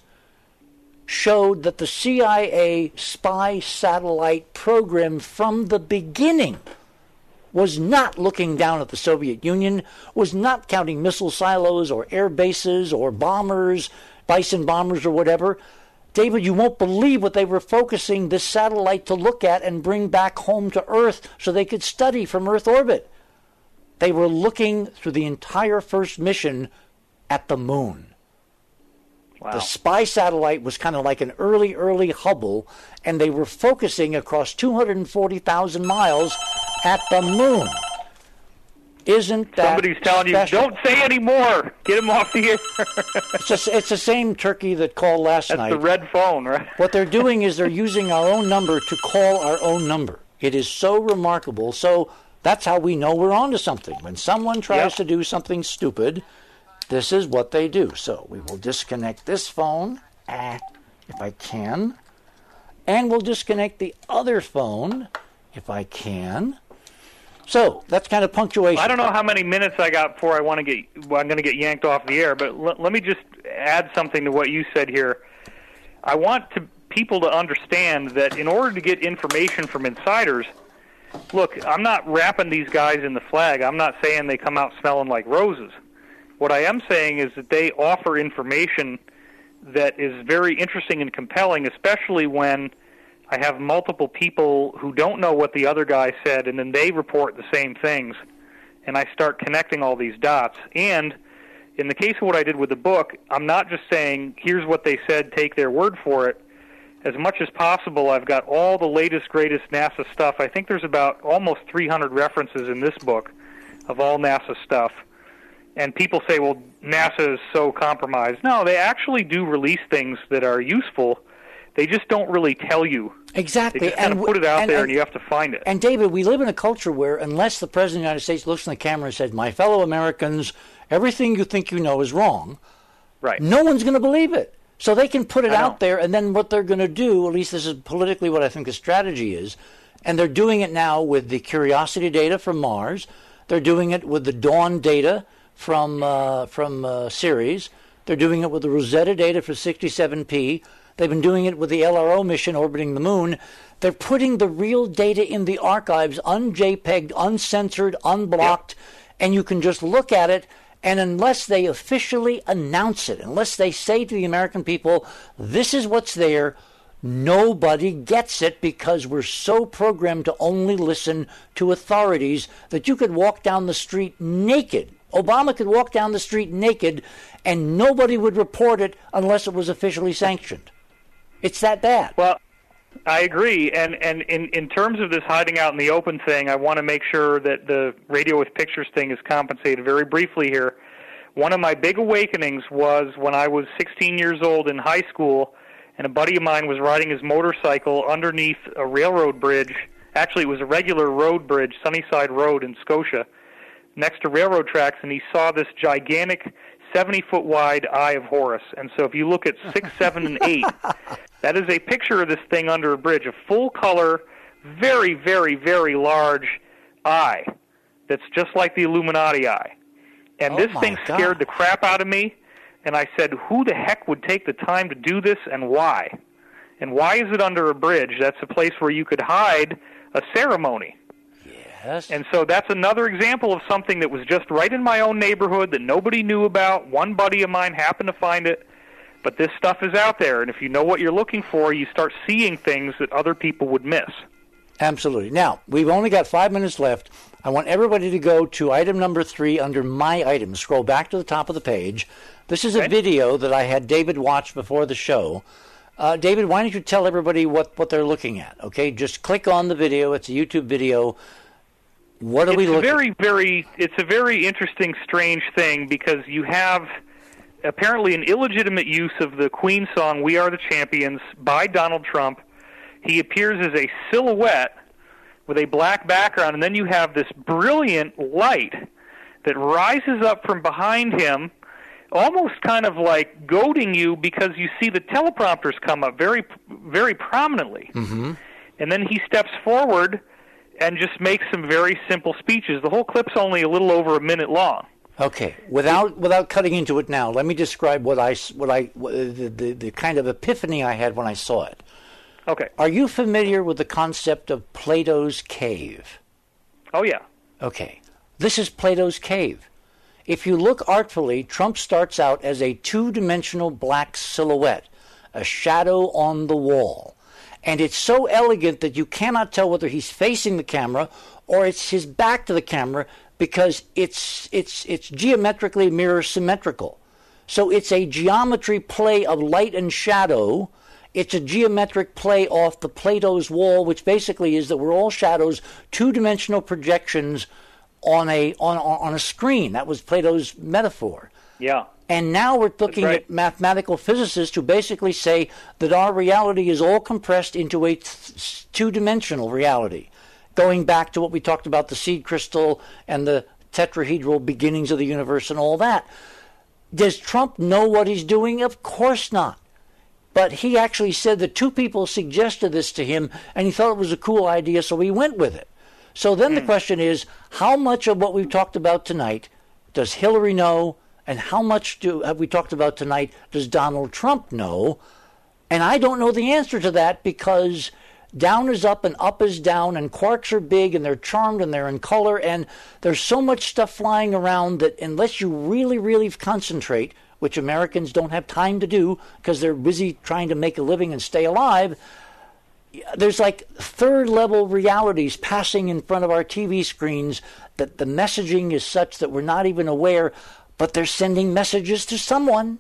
showed that the CIA spy satellite program from the beginning was not looking down at the Soviet Union, was not counting missile silos or air bases or bombers, Bison bombers or whatever. David, you won't believe what they were focusing this satellite to look at and bring back home to Earth so they could study from Earth orbit. They were looking through the entire first mission at the moon. Wow. The spy satellite was kind of like an early Hubble, and they were focusing across 240,000 miles at the moon. Isn't that Somebody's telling special? you, don't say any more. Get him off the air. It's the same turkey that called last night. That's the red phone, right? What they're doing is they're using our own number to call our own number. It is so remarkable. So that's how we know we're onto something. When someone tries to do something stupid, this is what they do. So we will disconnect this phone, if I can, and we'll disconnect the other phone, if I can. So that's kind of punctuation. I don't know how many minutes I got before I'm going to get yanked off the air, but let me just add something to what you said here. I want people to understand that in order to get information from insiders, look, I'm not wrapping these guys in the flag. I'm not saying they come out smelling like roses. What I am saying is that they offer information that is very interesting and compelling, especially when I have multiple people who don't know what the other guy said, and then they report the same things, and I start connecting all these dots. And in the case of what I did with the book, I'm not just saying, here's what they said, take their word for it. As much as possible, I've got all the latest, greatest NASA stuff. I think there's about almost 300 references in this book of all NASA stuff. And people say, well, NASA is so compromised. No, they actually do release things that are useful. They just don't really tell you. Exactly. They just kind of put it out there, and you have to find it. And, David, we live in a culture where unless the President of the United States looks in the camera and says, my fellow Americans, everything you think you know is wrong. Right. No one's going to believe it. So they can put it I know. out there, and then what they're going to do, at least this is politically what I think the strategy is, and they're doing it now with the Curiosity data from Mars. They're doing it with the Dawn data from Ceres. They're doing it with the Rosetta data for 67P. They've been doing it with the LRO mission orbiting the moon. They're putting the real data in the archives, un-JPEG'd, uncensored, unblocked, and you can just look at it. And unless they officially announce it, unless they say to the American people, this is what's there, nobody gets it, because we're so programmed to only listen to authorities that you could walk down the street naked. Obama could walk down the street naked and nobody would report it unless it was officially sanctioned. It's that bad. Well, I agree. And in terms of this hiding out in the open thing, I want to make sure that the radio with pictures thing is compensated very briefly here. One of my big awakenings was when I was 16 years old in high school, and a buddy of mine was riding his motorcycle underneath a railroad bridge. Actually, it was a regular road bridge, Sunnyside Road in Scotia, next to railroad tracks, and he saw this gigantic 70-foot wide Eye of Horus. And so if you look at 6, 7, and 8, that is a picture of this thing under a bridge, a full-color, very, very, very large eye that's just like the Illuminati eye. And this thing scared the crap out of me, and I said, who the heck would take the time to do this, and why? And why is it under a bridge? That's a place where you could hide a ceremony. Yes. And so that's another example of something that was just right in my own neighborhood that nobody knew about. One buddy of mine happened to find it. But this stuff is out there, and if you know what you're looking for, you start seeing things that other people would miss. Absolutely. Now, we've only got 5 minutes left. I want everybody to go to item number 3 under My Items. Scroll back to the top of the page. This is a video that I had David watch before the show. David, why don't you tell everybody what they're looking at, okay? Just click on the video. It's a YouTube video. What are we looking at? It's a very interesting, strange thing, because you have apparently an illegitimate use of the Queen song, We Are the Champions, by Donald Trump. He appears as a silhouette with a black background, and then you have this brilliant light that rises up from behind him, almost kind of like goading you, because you see the teleprompters come up very, very prominently. Mm-hmm. And then he steps forward and just makes some very simple speeches. The whole clip's only a little over a minute long. Okay, without cutting into it now, let me describe the kind of epiphany I had when I saw it. Okay. Are you familiar with the concept of Plato's cave? Oh, yeah. Okay. This is Plato's cave. If you look artfully, Trump starts out as a two-dimensional black silhouette, a shadow on the wall. And it's so elegant that you cannot tell whether he's facing the camera or it's his back to the camera, because it's geometrically mirror symmetrical. So it's a geometry play of light and shadow. It's a geometric play off the Plato's wall, which basically is that we're all shadows, two-dimensional projections on a screen. That was Plato's metaphor. Yeah. And now we're looking at mathematical physicists who basically say that our reality is all compressed into a two-dimensional reality, going back to what we talked about, the seed crystal and the tetrahedral beginnings of the universe and all that. Does Trump know what he's doing? Of course not. But he actually said that two people suggested this to him, and he thought it was a cool idea, so he went with it. So then the question is, how much of what we've talked about tonight does Hillary know, and how much have we talked about tonight does Donald Trump know? And I don't know the answer to that, because down is up and up is down, and quarks are big, and they're charmed, and they're in color, and there's so much stuff flying around that unless you really, really concentrate, which Americans don't have time to do because they're busy trying to make a living and stay alive, there's like third-level realities passing in front of our TV screens that the messaging is such that we're not even aware, but they're sending messages to someone.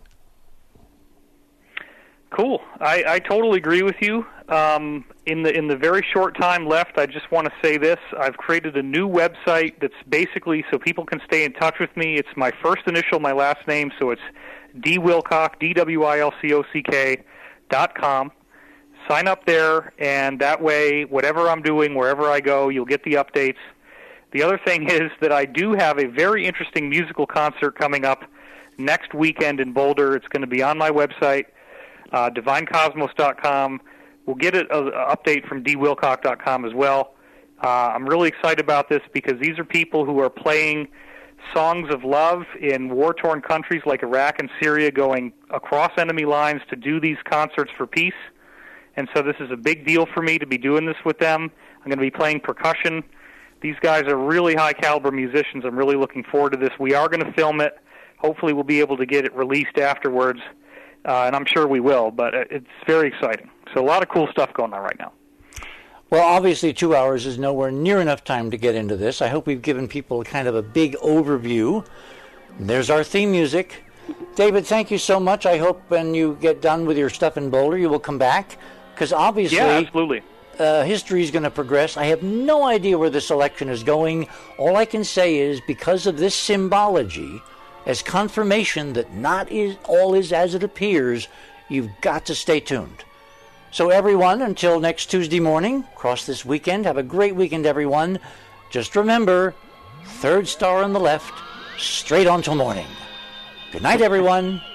Cool. I totally agree with you. In the very short time left, I just want to say this. I've created a new website that's basically so people can stay in touch with me. It's my first initial, my last name, so it's dwilcock, DWILCOCK.com. Sign up there, and that way, whatever I'm doing, wherever I go, you'll get the updates. The other thing is that I do have a very interesting musical concert coming up next weekend in Boulder. It's going to be on my website, divinecosmos.com. We'll get an update from dwilcock.com as well. I'm really excited about this because these are people who are playing songs of love in war-torn countries like Iraq and Syria, going across enemy lines to do these concerts for peace. And so this is a big deal for me to be doing this with them. I'm going to be playing percussion. These guys are really high-caliber musicians. I'm really looking forward to this. We are going to film it. Hopefully we'll be able to get it released afterwards, and I'm sure we will, but it's very exciting. So a lot of cool stuff going on right now. Well, obviously 2 hours is nowhere near enough time to get into this. I hope we've given people kind of a big overview. There's our theme music. David, thank you so much. I hope when you get done with your stuff in Boulder, you will come back, because obviously absolutely. History is going to progress. I have no idea where this election is going. All I can say is, because of this symbology, as confirmation that not all is as it appears, you've got to stay tuned. So everyone, until next Tuesday morning, across this weekend, have a great weekend, everyone. Just remember, third star on the left, straight on till morning. Good night, everyone.